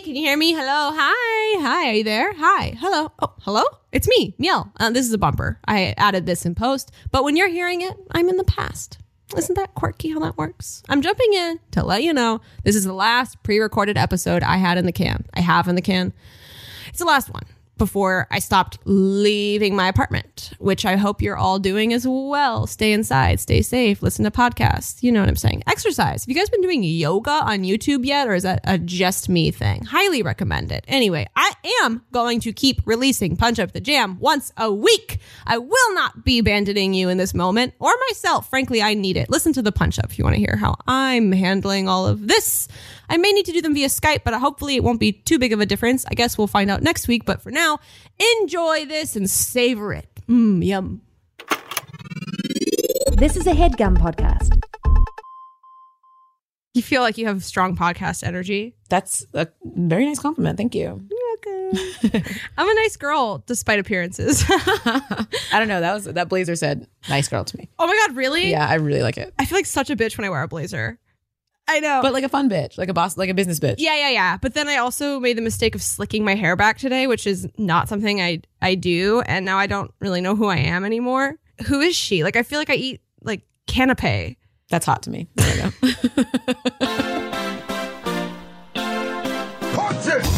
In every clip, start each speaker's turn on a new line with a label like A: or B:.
A: Can you hear me? Hello. Hi. Hi. Are you there? Hi. Hello. Oh, hello? It's me, Miel. This is a bumper. I added this in post, but when you're hearing it, I'm in the past. Isn't that quirky how that works? I'm jumping in to let you know this is the last pre-recorded episode I have in the can. It's the last one before I stopped leaving my apartment, which I hope you're all doing as well. Stay inside, stay safe, listen to podcasts. You know what I'm saying. Exercise. Have you guys been doing yoga on YouTube yet? Or is that a just me thing? Highly recommend it. Anyway, I am going to keep releasing Punch Up the Jam once a week. I will not be abandoning you in this moment or myself. Frankly, I need it. Listen to the Punch Up if you want to hear how I'm handling all of this. I may need to do them via Skype, but hopefully it won't be too big of a difference. I guess we'll find out next week. But for now, enjoy this and savor it. Yum.
B: This is a HeadGum podcast.
A: You feel like you have strong podcast energy?
C: That's a very nice compliment. Thank you.
A: You're welcome. I'm a nice girl, despite appearances.
C: I don't know. That blazer said nice girl to me.
A: Oh my God, really?
C: Yeah, I really like it.
A: I feel like such a bitch when I wear a blazer. I know.
C: But like a fun bitch, like a boss, like a business bitch.
A: Yeah. But then I also made the mistake of slicking my hair back today, which is not something I do. And now I don't really know who I am anymore. Who is she? Like, I feel like I eat like canapé.
C: That's hot to me. There you go.
D: Punch it!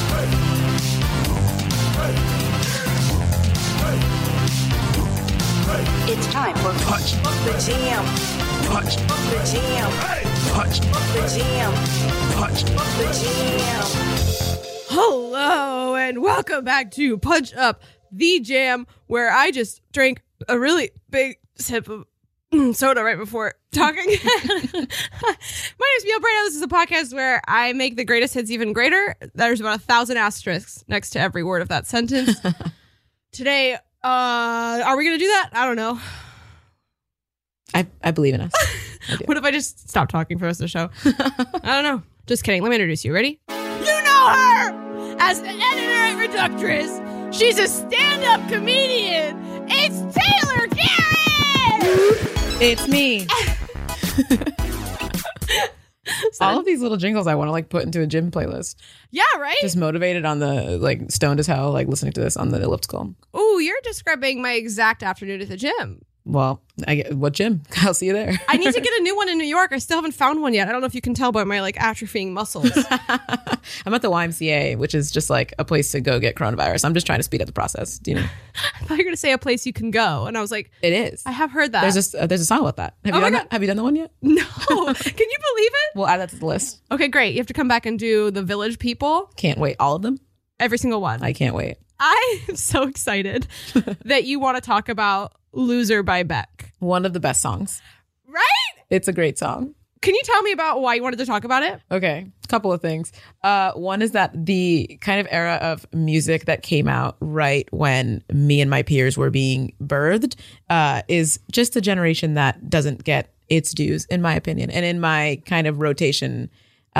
E: It's time for Punch the Jam.
D: Punch
E: The Jam.
D: Punch
E: The Jam.
D: Punch
E: The Jam.
A: Hello and welcome back to Punch Up the Jam, where I just drank a really big sip of soda right before talking. My name is Miel Brano. This is a podcast where I make the greatest hits even greater. There's about 1,000 asterisks next to every word of that sentence. Today, are we going to do that? I don't know.
C: I believe in us.
A: What if I just stop talking for the rest of the show? I don't know. Just kidding. Let me introduce you. Ready? You know her as the editor-reductress. She's a stand-up comedian. It's Taylor Garrett!
C: It's me. All of these little jingles I want to like put into a gym playlist.
A: Yeah, right?
C: Just motivated on the like stoned as hell, like listening to this on the elliptical.
A: Ooh, you're describing my exact afternoon at the gym.
C: Well, what gym? I'll see you there.
A: I need to get a new one in New York. I still haven't found one yet. I don't know if you can tell by my like atrophying muscles.
C: I'm at the YMCA, which is just like a place to go get coronavirus. I'm just trying to speed up the process. Do you know?
A: I thought you were going to say a place you can go. And I was like,
C: It is.
A: I have heard that.
C: There's a song about that. Have you done that? Have you done the one yet?
A: No. Can you believe it?
C: We'll add that to the list.
A: Okay, great. You have to come back and do the Village People.
C: Can't wait. All of them?
A: Every single one.
C: I can't wait.
A: I am so excited that you want to talk about Loser by Beck.
C: One of the best songs.
A: Right?
C: It's a great song.
A: Can you tell me about why you wanted to talk about it?
C: Okay, a couple of things. One is that the kind of era of music that came out right when me and my peers were being birthed is just a generation that doesn't get its dues, in my opinion. And in my kind of rotation,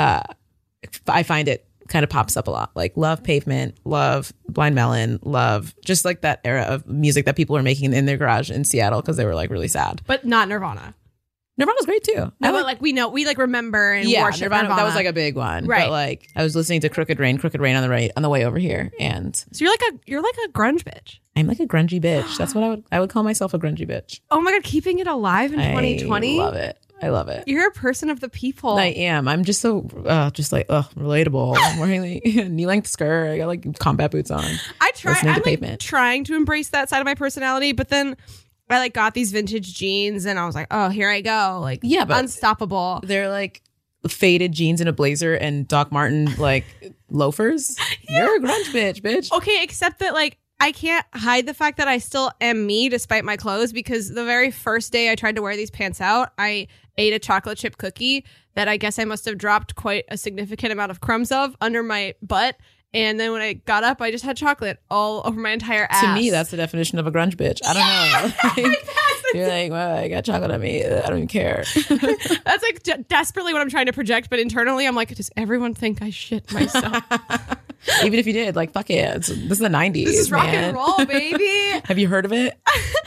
C: I find it kind of pops up a lot. Like love Pavement, love Blind Melon, love just like that era of music that people were making in their garage in Seattle because they were like really sad.
A: But not Nirvana.
C: Nirvana's great too.
A: No, but like we remember and worship Nirvana.
C: That was like a big one.
A: Right.
C: But like I was listening to Crooked Rain on the way over here. And
A: so you're like a grunge bitch.
C: I'm like a grungy bitch. That's what I would call myself, a grungy bitch.
A: Oh my God, keeping it alive in 2020.
C: I love it. I love it.
A: You're a person of the people.
C: I am. I'm just so relatable. I'm wearing a knee-length skirt. I got like combat boots on. I'm
A: like trying to embrace that side of my personality, but then I like got these vintage jeans and I was like, oh, here I go. Like, yeah, but unstoppable.
C: They're like faded jeans and a blazer and Doc Marten like loafers. Yeah. You're a grunge bitch.
A: Okay, except that like I can't hide the fact that I still am me despite my clothes, because the very first day I tried to wear these pants out, I ate a chocolate chip cookie that I guess I must have dropped quite a significant amount of crumbs of under my butt. And then when I got up, I just had chocolate all over my entire ass.
C: To me, that's the definition of a grunge bitch. I don't know. You're like, well, I got chocolate on me. I don't even care.
A: That's like desperately what I'm trying to project. But internally, I'm like, does everyone think I shit myself?
C: Even if you did, like, fuck it. This is the 90s.
A: This is rock and roll, baby.
C: Have you heard of it?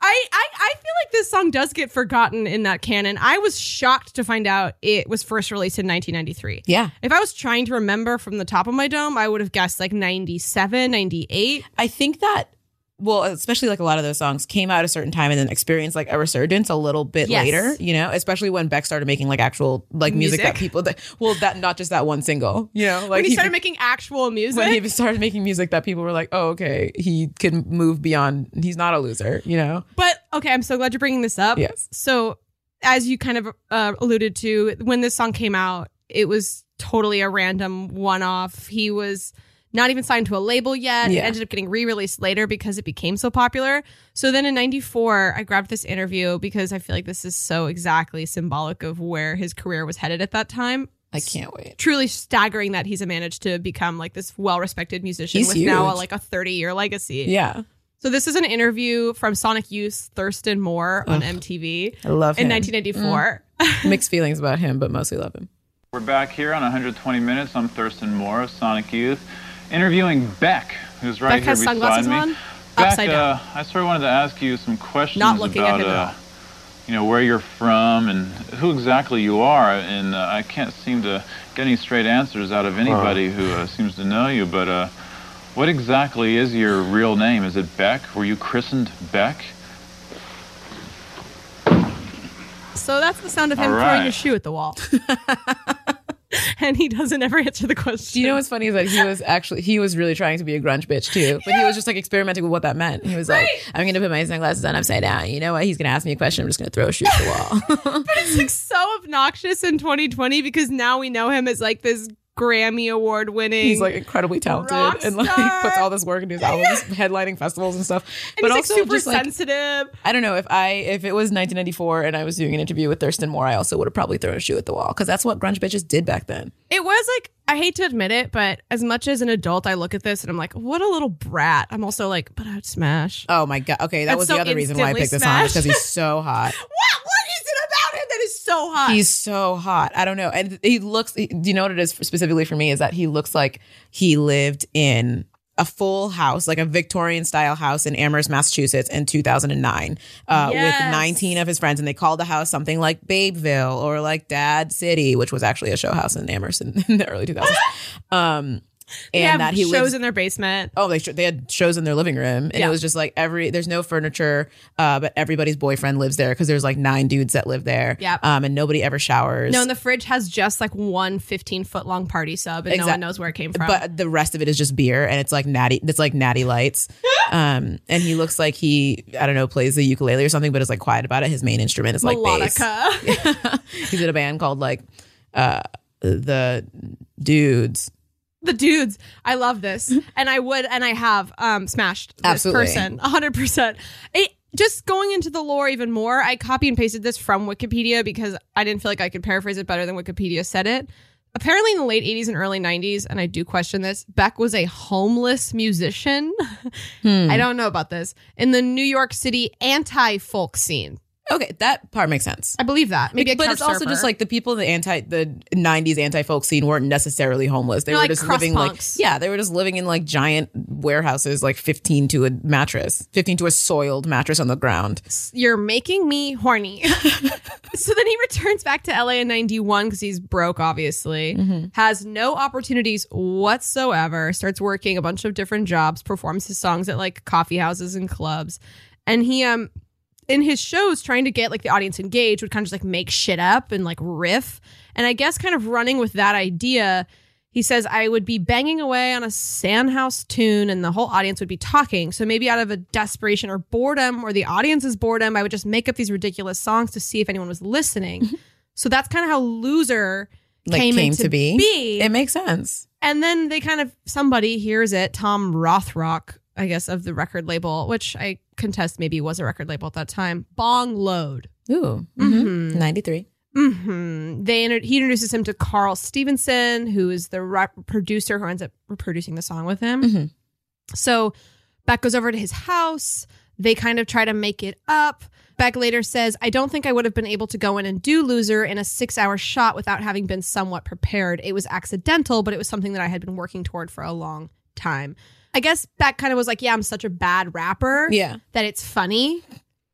A: I feel like this song does get forgotten in that canon. I was shocked to find out it was first released in 1993.
C: Yeah.
A: If I was trying to remember from the top of my dome, I would have guessed like 97, 98.
C: I think that, well, especially like a lot of those songs came out at a certain time and then experienced like a resurgence a little bit
A: Yes.
C: later, you know, especially when Beck started making like actual like music that people, that not just that one single, you know, like
A: When he started making actual music.
C: when he started making music that people were like, oh, okay, he can move beyond, he's not a loser, you know?
A: But okay, I'm so glad you're bringing this up.
C: Yes.
A: So as you kind of alluded to, when this song came out, it was totally a random one-off. He was not even signed to a label yet.
C: Yeah.
A: It ended up getting re-released later because it became so popular. So then in 94, I grabbed this interview because I feel like this is so exactly symbolic of where his career was headed at that time.
C: I can't wait.
A: Truly staggering that he's managed to become like this well-respected musician
C: He's
A: with now
C: huge.
A: like a 30-year legacy.
C: Yeah.
A: So this is an interview from Sonic Youth's Thurston Moore on MTV
C: I love him.
A: in 1994.
C: Mixed feelings about him, but mostly love him.
F: We're back here on 120 Minutes. I'm Thurston Moore of Sonic Youth, interviewing Beck, who's right
A: Beck
F: here
A: has
F: beside
A: sunglasses
F: me.
A: on,
F: Beck,
A: upside down.
F: I sort of wanted to ask you some questions
A: Not looking at him at
F: about,
A: all.
F: you know, where you're from and who exactly you are. And I can't seem to get any straight answers out of anybody who seems to know you. But what exactly is your real name? Is it Beck? Were you christened Beck?
A: So that's the sound of him
F: All
A: throwing
F: right.
A: his shoe at the wall. And he doesn't ever answer the question.
C: Do you know what's funny is that he was really trying to be a grunge bitch too, but he was just like experimenting with what that meant. He was like, I'm going to put my sunglasses on upside down. You know what? He's going to ask me a question. I'm just going to throw a shoe at the wall.
A: But it's like so obnoxious in 2020 because now we know him as like this Grammy Award winning.
C: He's like incredibly talented
A: rock
C: and like
A: star.
C: puts all this work into his albums, headlining festivals and stuff.
A: and
C: But
A: he's
C: also
A: like super
C: just like,
A: sensitive.
C: I don't know, if it was 1994 and I was doing an interview with Thurston Moore, I also would have probably thrown a shoe at the wall because that's what grunge bitches did back then.
A: It was like, I hate to admit it, but as much as an adult, I look at this and I'm like, what a little brat. I'm also like, but I'd smash.
C: Oh my God. Okay, that
A: That's
C: was
A: so
C: the other reason why I
A: instantly
C: picked this song is because
A: smash.
C: he's so hot.
A: What is it about him that is so hot?
C: He's so hot. I don't know. And he looks, do you know what it is specifically for me is that he looks like he lived in a full house, like a Victorian style house in Amherst, Massachusetts in 2009 with
A: Yes.
C: 19 of his friends. And they called the house something like Babeville or like Dad City, which was actually a show house in Amherst in the early 2000s.
A: They
C: And
A: have
C: that he
A: shows
C: lives
A: in their basement.
C: Oh, they had shows in their living room, and
A: Yeah.
C: it was just like there's no furniture, but everybody's boyfriend lives there because there's like 9 dudes that live there.
A: Yep.
C: And nobody ever showers.
A: No, and the fridge has just like one 15-foot long party sub, and no one knows where it came from.
C: But the rest of it is just beer, and it's like natty lights. And he looks like he, I don't know, plays the ukulele or something, but is like quiet about it. His main instrument is like bass.
A: Melodica.
C: He's in a band called like the Dudes.
A: The dudes. I love this. And I have smashed this
C: Absolutely.
A: person 100%. Just going into the lore even more, I copy and pasted this from Wikipedia because I didn't feel like I could paraphrase it better than Wikipedia said it. Apparently in the late 80s and early 90s, and I do question this, Beck was a homeless musician. I don't know about this. In the New York City anti-folk scene.
C: Okay, that part makes sense.
A: I believe that. Maybe a
C: But
A: couch
C: it's also
A: surfer.
C: just like the people in the 90s anti-folk scene weren't necessarily homeless. They
A: They're
C: were
A: like
C: just
A: crust
C: living
A: punks.
C: they were just living in like giant warehouses, like 15 to a soiled mattress on the ground.
A: You're making me horny. So then he returns back to LA in 91 because he's broke, obviously. Has no opportunities whatsoever. Starts working a bunch of different jobs. Performs his songs at like coffee houses and clubs. And he in his shows, trying to get like the audience engaged, would kind of just like make shit up and like riff. And I guess kind of running with that idea, he says, I would be banging away on a Sandhouse tune and the whole audience would be talking. So maybe out of a desperation or boredom or the audience's boredom, I would just make up these ridiculous songs to see if anyone was listening. So that's kind of how Loser came into
C: to
A: be.
C: It makes sense.
A: And then somebody hears it, Tom Rothrock, I guess, of the record label, which I contest maybe was a record label at that time, Bong Load.
C: Ooh, 93.
A: He introduces him to Carl Stevenson, who is the producer who ends up producing the song with him. So Beck goes over to his house. They kind of try to make it up. Beck later says, I don't think I would have been able to go in and do Loser in a 6-hour shot without having been somewhat prepared. It was accidental, but it was something that I had been working toward for a long time. I guess Beck kind of was like, yeah, I'm such a bad rapper
C: Yeah.
A: that it's funny.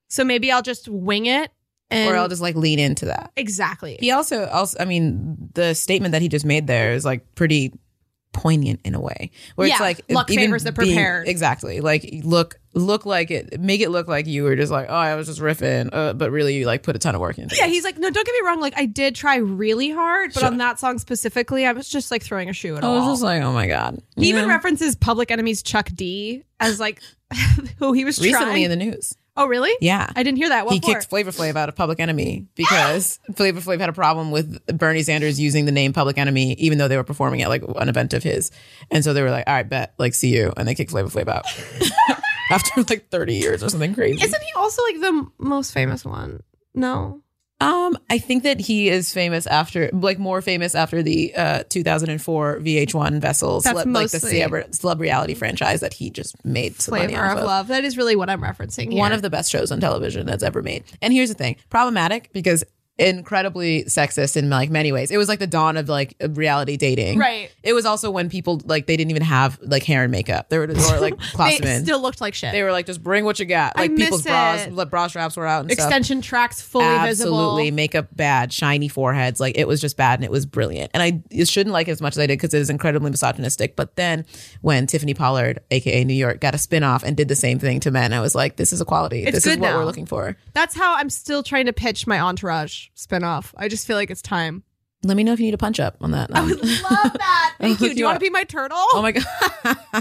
A: So maybe I'll just wing it. And
C: or I'll just like lean into that.
A: Exactly.
C: He also, I mean, the statement that he just made there is like pretty poignant in a way, where it's
A: Yeah,
C: like
A: luck
C: even
A: favors the
C: being-
A: prepared.
C: Exactly. Like look like it, make it look like you were just like, oh, I was just riffing, but really you like put a ton of work into it.
A: Yeah, he's like, no, don't get me wrong. Like, I did try really hard, but
C: Sure.
A: on that song specifically, I was just like throwing a shoe at
C: I
A: all.
C: was just like, oh my God.
A: He
C: You
A: even
C: know?
A: references Public Enemy's Chuck D as like who he was
C: recently
A: trying.
C: in the news.
A: Oh, really?
C: Yeah.
A: I didn't hear that. What
C: He
A: for?
C: kicked Flavor Flav out of Public Enemy because Flavor Flav had a problem with Bernie Sanders using the name Public Enemy, even though they were performing at like an event of his. And so they were like, all right, bet, like, see you. And they kicked Flavor Flav out after like 30 years or something crazy.
A: Isn't he also like the most famous one? No.
C: I think that he is famous after, like, more famous after the 2004 VH1 Vessel,
A: That's
C: like the
A: mostly-
C: celeb reality franchise that he just made some money
A: Flavor
C: off
A: of
C: of.
A: Love. That is really what I'm referencing here.
C: One of the best shows on television that's ever made. And here's the thing, problematic because incredibly sexist in like many ways. It was like the dawn of like reality dating.
A: Right.
C: It was also when people like they didn't even have like hair and makeup. They were like
A: They
C: Klosterman.
A: still looked like shit.
C: They were like, just bring what you got.
A: I
C: Like
A: miss
C: people's bras,
A: it.
C: bra straps were out and stuff.
A: Extension tracks fully
C: Absolutely.
A: visible.
C: Makeup bad, shiny foreheads. Like it was just bad and it was brilliant. And I shouldn't like it as much as I did because it is incredibly misogynistic. But then when Tiffany Pollard, aka New York, got a spinoff and did the same thing to men, I was like, this is equality.
A: It's
C: This is
A: good
C: what
A: now.
C: we're looking for.
A: That's how I'm still trying to pitch my Entourage spinoff. I just feel like it's time.
C: Let me know if you need a punch up on that.
A: I would love that. Thank you.
C: hook
A: Do you
C: you
A: want
C: up.
A: to be my turtle?
C: Oh my God.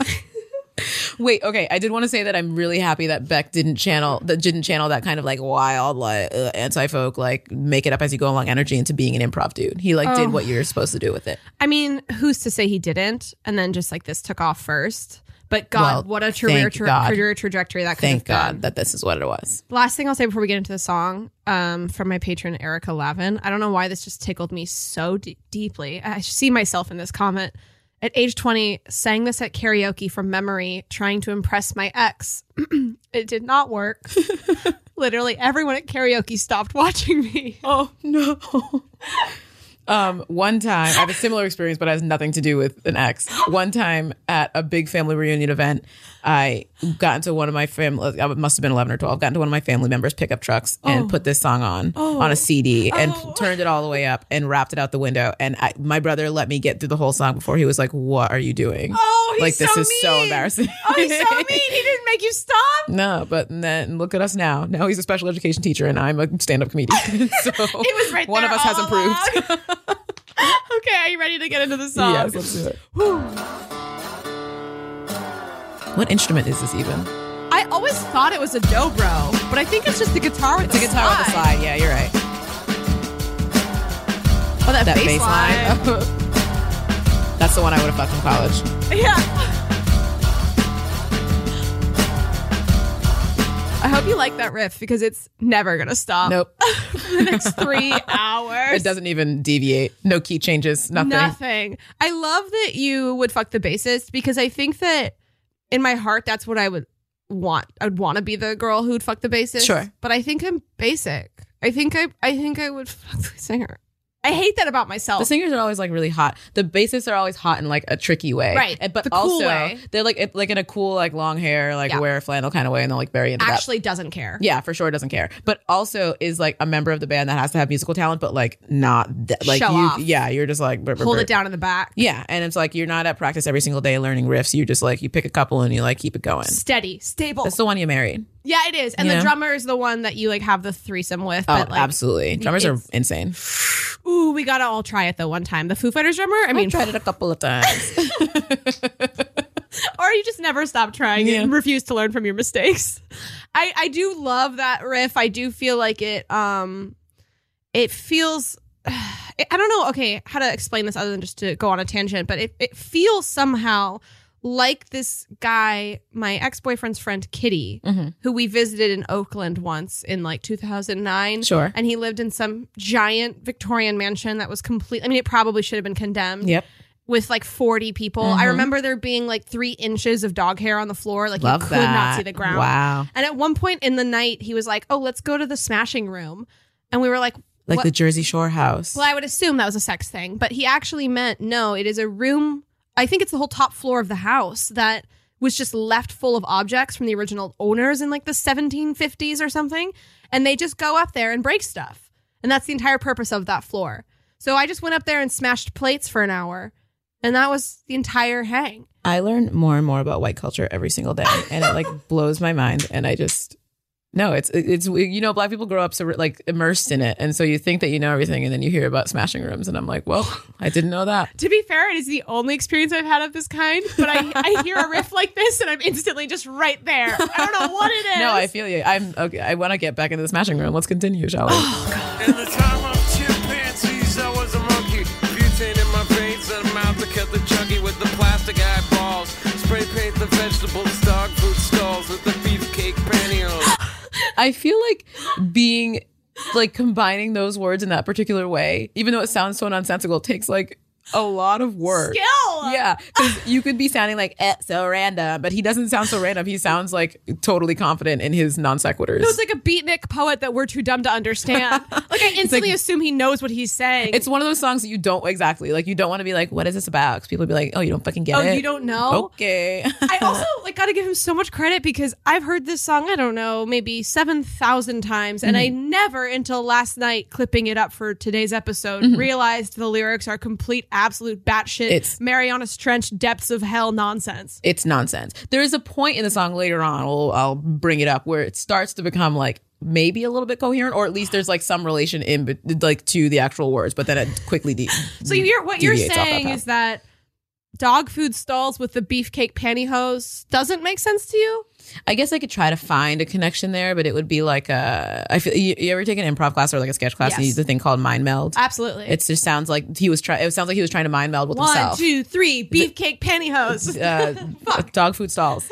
C: Wait, okay. I did want to say that I'm really happy that Beck didn't channel that kind of like wild, like anti-folk, like make it up as you go along energy into being an improv dude. He like did what you're supposed to do with it.
A: I mean, who's to say he didn't? And then just like this took off first. But God,
C: Well,
A: what a career
C: thank God.
A: trajectory that could
C: Thank
A: have
C: God
A: been.
C: that this is what it was.
A: Last thing I'll say before we get into the song, from my patron Erica Lavin. I don't know why this just tickled me so deeply. I see myself in this comment. At age 20, sang this at karaoke from memory, trying to impress my ex. It did not work. Literally everyone at karaoke stopped watching me.
C: Oh no. One time, I have a similar experience, but it has nothing to do with an ex. One time at a big family reunion event, I got into one of my family, I must have been 11 or 12, got into one of my family members' pickup trucks and put this song on a CD and turned it all the way up and wrapped it out the window. And my brother let me get through the whole song before he was like, what are you doing?
A: Oh, he's
C: like, this
A: so
C: is so
A: mean.
C: embarrassing.
A: Oh, he's so mean. He didn't make you stop.
C: No, but then look at us now. Now he's a special education teacher and I'm a stand-up comedian. So
A: It was right
C: one
A: there
C: of us has
A: all
C: improved.
A: along. Okay, are you ready to get into the song?
C: Yes, let's do it. What instrument is this even?
A: I always thought it was a dobro, but I think it's just the guitar with
C: It's a guitar with a slide. Yeah, you're right.
A: Oh, that,
C: That
A: bass
C: bass
A: line.
C: line. That's the one I would have fucked in college.
A: Yeah. I hope you like that riff because it's never going to stop.
C: Nope.
A: For the next 3 hours.
C: It doesn't even deviate. No key changes. Nothing.
A: Nothing. I love that you would fuck the bassist because I think that in my heart, that's what I would want. I would want to be the girl who'd fuck the bassist.
C: Sure.
A: But I think I'm basic. I think I would fuck the singer. I hate that about myself.
C: The singers are always like really hot. The bassists are always hot in like a tricky way,
A: Right.
C: But
A: The cool
C: also
A: way.
C: they're like in a cool like long hair, like
A: Yeah.
C: wear flannel kind of way, and they're like very into that.
A: Actually doesn't care.
C: Yeah, for sure doesn't care. But also is like a member of the band that has to have musical talent, but like not like
A: Show
C: you.
A: off.
C: Yeah, you're just like
A: Hold it down in the back.
C: Yeah, and it's like you're not at practice every single day learning riffs. You just like you pick a couple and you like keep it going.
A: Steady, stable.
C: That's the one you married.
A: Yeah, it is. And
C: You
A: the
C: know?
A: drummer is the one that you like have the threesome with.
C: Oh,
A: But like,
C: absolutely. Drummers are
A: it's-
C: insane.
A: ooh, we gotta all try it though one time. The Foo Fighters drummer. I mean,
C: I've tried it a couple of times.
A: or you just never stop trying it
C: Yeah.
A: and refuse to learn from your mistakes. I do love that riff. I do feel like it feels I don't know how to explain this other than just to go on a tangent, but it feels somehow like this guy, my ex-boyfriend's friend Kitty, who we visited in Oakland once in like 2009.
C: Sure.
A: And he lived in some giant Victorian mansion that was it probably should have been condemned.
C: Yep.
A: With like 40 people. I remember there being like 3 inches of dog hair on the floor. Like
C: Love
A: you could not
C: that.
A: see the ground.
C: Wow.
A: And at one point in the night, he was like, oh, let's go to the smashing room. And we were like,
C: Like
A: what?
C: the Jersey Shore house.
A: Well, I would assume that was a sex thing. But he actually meant, no, it is a room. I think it's the whole top floor of the house that was just left full of objects from the original owners in like the 1750s or something. And they just go up there and break stuff. And that's the entire purpose of that floor. So I just went up there and smashed plates for an hour. And that was the entire hang.
C: I learn more and more about white culture every single day. And it like blows my mind. And I just... No, it's you know, Black people grow up so like immersed in it, and so you think that you know everything, and then you hear about smashing rooms, and I'm like, well, I didn't know that.
A: To be fair, it is the only experience I've had of this kind, but I hear a riff like this, and I'm instantly just right there. I don't know what it is.
C: No, I feel you. I'm okay. I want to get back into the smashing room. Let's continue, shall we?
D: In the time of chimpanzees, I was a monkey. Butane in my veins and a mouth to cut the chunky with the plastic eyeballs. Spray paint the vegetables, dog food stalls with the beefcake pantyhose.
C: I feel like being like combining those words in that particular way, even though it sounds so nonsensical, takes like a lot of work.
A: Skill!
C: Yeah, because you could be sounding like so random, but he doesn't sound so random. He sounds like totally confident in his non sequiturs.
A: No, it's like a beatnik poet that we're too dumb to understand. Like I instantly assume he knows what he's saying.
C: It's one of those songs that you don't exactly like. You don't want to be like, "What is this about?" Because people be like, "Oh, you don't fucking get it."
A: Oh, you don't know?
C: Okay.
A: I also like got to give him so much credit because I've heard this song, I don't know, maybe 7,000 times, and I never until last night clipping it up for today's episode realized the lyrics are complete, absolute batshit
C: It's-
A: Marianas Trench depths of hell nonsense.
C: It's nonsense. There is a point in the song later on, I'll bring it up, where it starts to become like maybe a little bit coherent, or at least there's like some relation in like to the actual words, but then it quickly
A: So what you're
C: deviates off that
A: saying
C: path.
A: is that dog food stalls with the beefcake pantyhose doesn't make sense to you?
C: I guess I could try to find a connection there, but it would be like I feel you ever take an improv class or like a sketch class and you
A: Yes.
C: use the thing called mind meld?
A: Absolutely.
C: It just sounds like it sounds like he was trying to mind meld with
A: 1,
C: himself.
A: 2, 3, beefcake pantyhose.
C: Dog food stalls.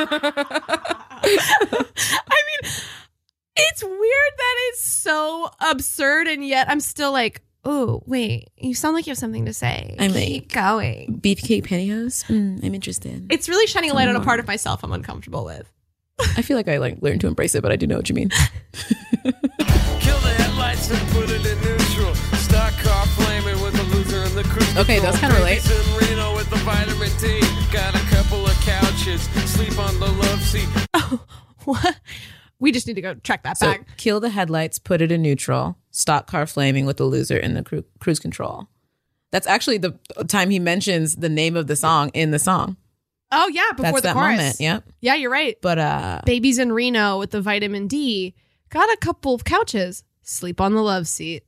A: I mean, it's weird that it's so absurd, and yet I'm still like, oh, wait, you sound like you have something to say.
C: I'm
A: Keep going.
C: Beefcake pantyhose? I'm interested.
A: It's really shining a light on a part of myself I'm uncomfortable with.
C: I feel like I like learned to embrace it, but I do know what you mean.
D: Kill the headlights and put it in neutral. Stock car flaming with the loser and the cruise
C: Okay,
D: control.
C: those kinda relate.
D: Babies in Reno with the vitamin D. Got a couple of couches. Sleep on the love seat.
A: What? We just need to go check that
C: So
A: back.
C: kill the headlights, put it in neutral. Stock car flaming with the loser in the cruise control. That's actually the time he mentions the name of the song in the song.
A: Oh, yeah, before
C: That's
A: the
C: that
A: chorus.
C: moment. Yep.
A: Yeah, you're right.
C: But
A: Babies in Reno with the vitamin D. Got a couple of couches. Sleep on the love seat.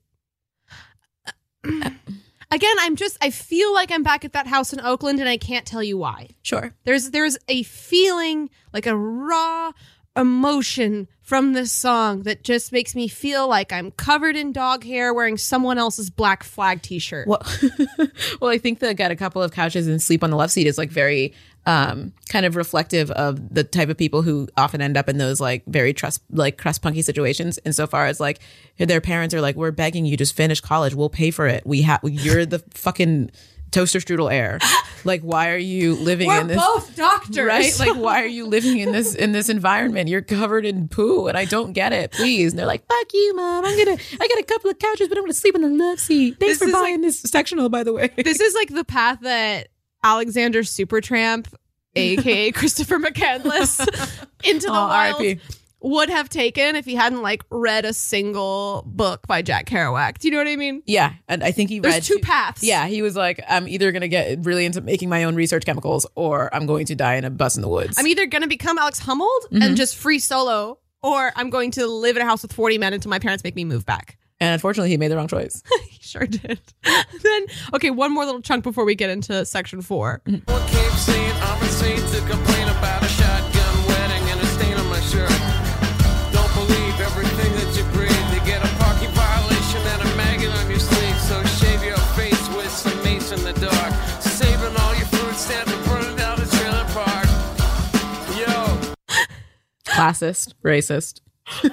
A: Again, I feel like I'm back at that house in Oakland, and I can't tell you why.
C: sure.
A: There's a feeling, like a raw emotion from this song that just makes me feel like I'm covered in dog hair wearing someone else's Black Flag t-shirt.
C: Well, I think that got a couple of couches and sleep on the left seat is like very kind of reflective of the type of people who often end up in those like very crust punky situations. Insofar as like their parents are like, we're begging you, just finish college, we'll pay for it. You're the fucking toaster strudel heir. Like, why are you living
A: We're
C: in this?
A: both doctors.
C: Right? Like, why are you living in this environment? You're covered in poo, and I don't get it. Please. And they're like, "Fuck you, mom. I got a couple of couches, but I'm gonna sleep in the love seat. Thanks
A: This
C: for
A: is
C: buying this sectional, by the way."
A: This is like the path that Alexander Supertramp, aka Christopher McCandless, Into the Wild
C: R.I.P.
A: would have taken if he hadn't like read a single book by Jack Kerouac. Do you know what I mean?
C: Yeah, and I think he
A: There's
C: read
A: two paths.
C: Yeah, he was like, "I'm either gonna get really into making my own research chemicals, or I'm going to die in a bus in the woods."
A: I'm either going to become Alex Humboldt and just free solo, or I'm going to live in a house with 40 men until my parents make me move back.
C: and unfortunately, he made the wrong choice.
A: He sure did. Then, okay, one more little chunk before we get into section 4.
D: One came saying I'm insane to complain about a shotgun wedding and a stain on my shirt. Don't believe everything that you breathe. You get a parking violation and a maggot on your sleeve. So shave your face with some mace in the dark. Saving all your food stamps and burning down the trailer park. Yo.
C: Classist, racist.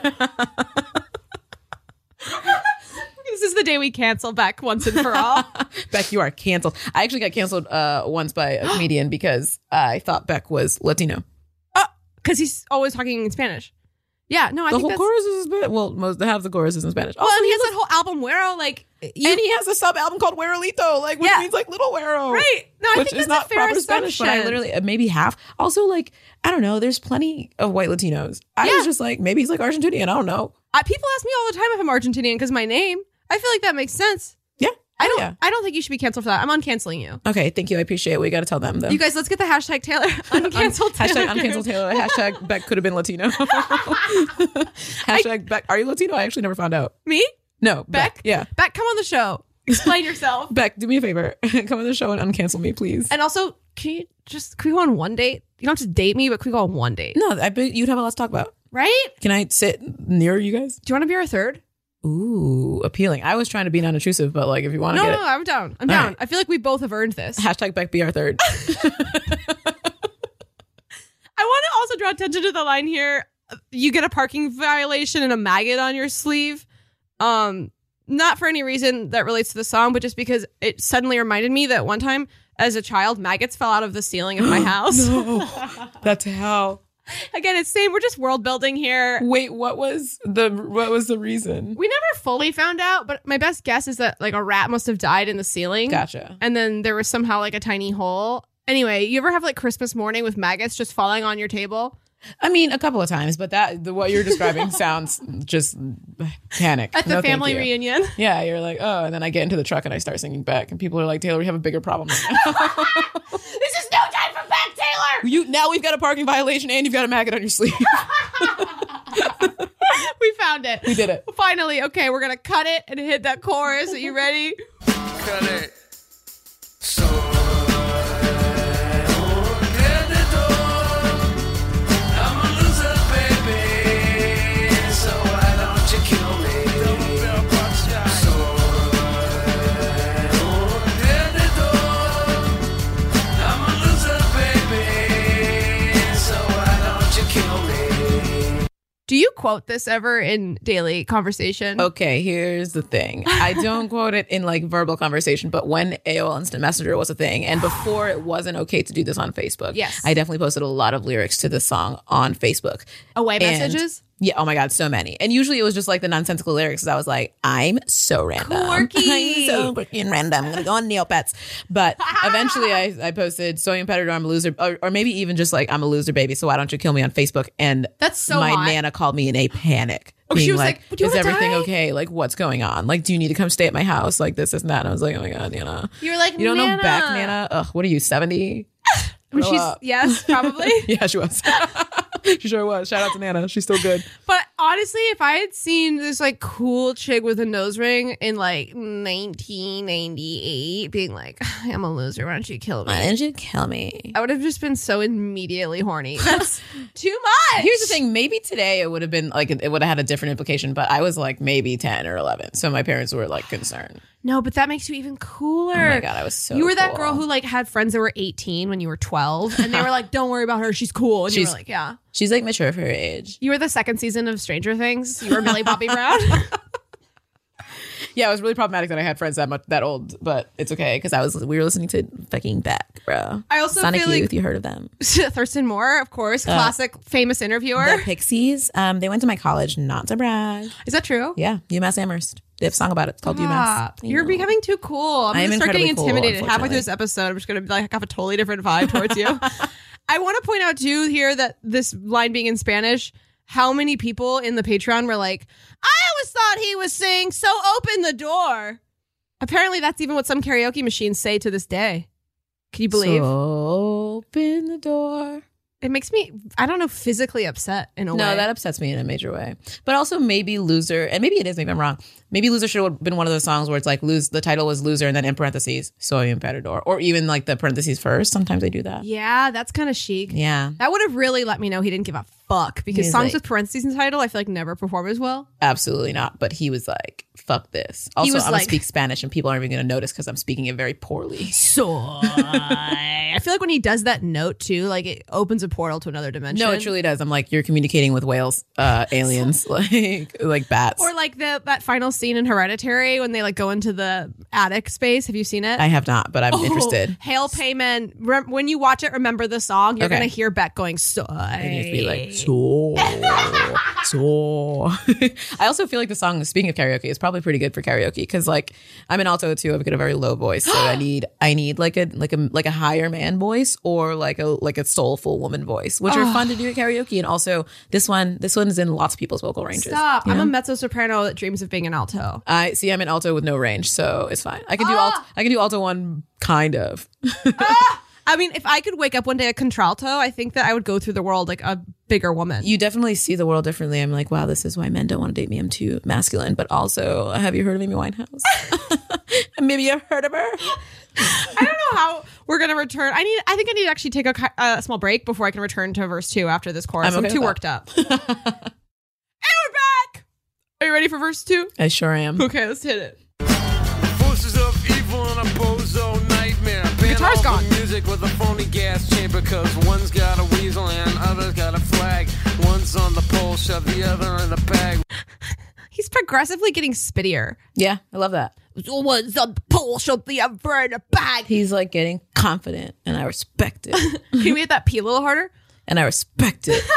A: This is the day we cancel Beck once and for all.
C: Beck, you are canceled. I actually got canceled once by a comedian because I thought Beck was Latino.
A: Because he's always talking in Spanish. Yeah, no, I
C: The
A: think
C: whole
A: that's...
C: chorus is in Spanish. Well, most half the chorus is in Spanish.
A: Well,
C: Also,
A: and he has that whole album, Güero, like...
C: and he has a sub album called Güerolito, like which
A: Yeah.
C: means like little Güero.
A: Right. No, I
C: which
A: think
C: is
A: that's
C: not
A: a fair
C: proper Spanish, but I
A: assumption.
C: literally maybe half. Also, like, I don't know, there's plenty of white Latinos. I
A: Yeah.
C: was just like, maybe he's like Argentinian. I don't know.
A: People ask me all the time if I'm Argentinian because my name. I feel like that makes sense.
C: Yeah.
A: I don't think you should be canceled for that. I'm uncanceling you.
C: Okay, thank you. I appreciate it. We got to tell them though.
A: You guys, let's get the hashtag Taylor uncanceled Taylor.
C: Hashtag uncancel Taylor. Hashtag Beck could have been Latino. Hashtag Beck. Are you Latino? I actually never found out.
A: Me?
C: No,
A: Beck?
C: Yeah.
A: Beck, come on the show. Explain yourself.
C: Beck, do me a favor. Come on the show and uncancel me, please.
A: And also, can we go on one date? You don't have to date me, but can we go on one date?
C: No, I bet you'd have a lot to talk about.
A: Right?
C: Can I sit near you guys?
A: Do you want to be our third?
C: Ooh, appealing. I was trying to be non-intrusive, but like if you want to
A: No,
C: get
A: no,
C: it.
A: I'm down. I'm
C: All
A: down.
C: right.
A: I feel like we both have earned this.
C: Hashtag Beck be our third.
A: I want to also draw attention to the line here. You get a parking violation and a maggot on your sleeve. Not for any reason that relates to the song, but just because it suddenly reminded me that one time as a child, maggots fell out of the ceiling of my house.
C: That's how.
A: Again, it's same. We're just world building here.
C: Wait, what was the reason?
A: We never fully found out, but my best guess is that like a rat must have died in the ceiling.
C: Gotcha.
A: And then there was somehow like a tiny hole. Anyway, you ever have like Christmas morning with maggots just falling on your table?
C: I mean, a couple of times, but what you're describing sounds just panic.
A: At the
C: No, thank
A: family
C: you.
A: reunion.
C: Yeah, you're like, oh, and then I get into the truck and I start singing Beck, and people are like, Taylor, we have a bigger problem right now.
A: This is no time for Beck, Taylor!
C: Now we've got a parking violation and you've got a maggot on your sleeve.
A: We found it.
C: We did it.
A: Finally. Okay, we're going to cut it and hit that chorus. Are you ready?
D: Cut it. So get the door. I'm a loser, baby. So why don't you kill me? So get the door. I'm a loser, baby. So why don't you kill me?
A: Do you quote this ever in daily conversation?
C: Okay, here's the thing. I don't quote it in like verbal conversation, but when AOL Instant Messenger was a thing, and before it wasn't okay to do this on Facebook,
A: Yes.
C: I definitely posted a lot of lyrics to this song on Facebook.
A: Away
C: And-
A: messages?
C: Yeah, oh my God, so many. And usually it was just like the nonsensical lyrics because I was like, I'm so random.
A: Quirky.
C: I'm so quirky and random. I'm going to go on Neopets. But eventually I posted, Soy un perdedor, I'm a loser. Or maybe even just like, I'm a loser, baby, so why don't you kill me on Facebook? And
A: That's so
C: my
A: hot.
C: Nana called me in a panic.
A: Oh, she
C: being
A: was like, "Do you
C: is
A: wanna
C: everything
A: die?"
C: okay? Like, what's going on? Like, do you need to come stay at my house? Like, this and that. And I was like, oh my God, Nana.
A: You were like,
C: You don't
A: Nana.
C: know Beck, Nana? Ugh, what are you, 70?
A: When
C: Grow
A: she's,
C: up.
A: yes, probably.
C: Yeah, she was. She sure was. Shout out to Nana. She's still good.
A: But honestly, if I had seen this like cool chick with a nose ring in like 1998 being like, I'm a loser, why don't you kill me?
C: Why didn't you kill me?
A: I would have just been so immediately horny. That's too much.
C: Here's the thing. Maybe today it would have been like, it would have had a different implication, but I was like maybe 10 or 11. So my parents were like concerned.
A: No, but that makes you even cooler.
C: Oh my God, I was so
A: You were that
C: cool.
A: girl who like had friends that were 18 when you were 12 and they were like, don't worry about her, she's cool. And you
C: She's-
A: were like, yeah.
C: She's like mature for her age.
A: You were the second season of Stranger Things. You were Millie Bobby Brown.
C: Yeah, it was really problematic that I had friends that old, but it's okay because we were listening to fucking Beck, bro.
A: I also
C: Sonic
A: feel like-
C: Youth, you heard of them?
A: Thurston Moore, of course, classic famous interviewer.
C: The Pixies. They went to my college, not to brag.
A: Is that true?
C: Yeah, UMass Amherst. They have a song about it. It's called
A: Stop.
C: UMass.
A: You're becoming too cool. I'm
C: I am
A: gonna start getting
C: incredibly cool,
A: intimidated halfway through this
C: unfortunately.
A: episode. I'm just gonna be like have a totally different vibe towards you. I want to point out too here that this line being in Spanish, how many people in the Patreon were like, I always thought he was saying, so open the door. Apparently that's even what some karaoke machines say to this day. Can you believe?
C: So open the door.
A: It makes me, I don't know, physically upset in a way.
C: No, that upsets me in a major way. But also maybe Loser, and maybe it is, maybe I'm wrong. Maybe Loser should have been one of those songs where it's like the title was Loser and then in parentheses, Soy un perdedor. Or even like the parentheses first. Sometimes they do that.
A: Yeah, that's kind of chic.
C: Yeah,
A: That would have really let me know he didn't give a fuck because
C: He's
A: songs
C: like-
A: with parentheses in title, I feel like never perform as well.
C: absolutely not. But he was like, fuck this. Also,
A: was
C: I'm going
A: like-
C: to speak Spanish and people aren't even going to notice because I'm speaking it very poorly.
A: Soy. I feel like when he does that note too, like it opens a portal to another dimension.
C: No, it truly does. I'm like, you're communicating with whales, aliens, like bats.
A: Or like that final scene in Hereditary when they like go into the attic space. Have you seen it?
C: I have not, but I'm interested.
A: Hail Payman. When you watch it, remember the song. You're
C: Okay.
A: gonna hear Beck going soy.
C: And you just be like, so. So I also feel like the song, speaking of karaoke, is probably pretty good for karaoke because like I'm an alto too. I've got a very low voice, so I need like a higher man voice or like a soulful woman voice, which are fun to do at karaoke. And also this one is in lots of people's vocal ranges.
A: Stop!
C: you
A: I'm
C: know?
A: a mezzo soprano that dreams of being an alto.
C: I'm an alto with no range, so it's fine. I can do I can do alto one kind of.
A: I mean, if I could wake up one day a contralto, I think that I would go through the world like a bigger woman.
C: You definitely see the world differently. I'm like, wow, this is why men don't want to date me. I'm too masculine. But also, have you heard of Amy Winehouse? Maybe you've heard of her.
A: I don't know how we're gonna return. I think I need to actually take a small break before I can return to verse 2 after this chorus.
C: I'm okay
A: too
C: with
A: worked up. And we're back. Are you ready for verse 2?
C: I sure am.
A: Okay, let's hit it.
D: Forces of evil and a bozo nightmare. Ban
A: guitar's
D: all
A: gone.
D: the music with a phony gas chamber, cause one's got a weasel and other's got a flag. One's on the pole, shove the other in the bag.
A: He's progressively getting spittier.
C: Yeah, I love that.
A: One's on the pole, shove the other in the bag.
C: He's like getting confident, and I respect it.
A: Can we hit that P a little harder?
C: And I respect it.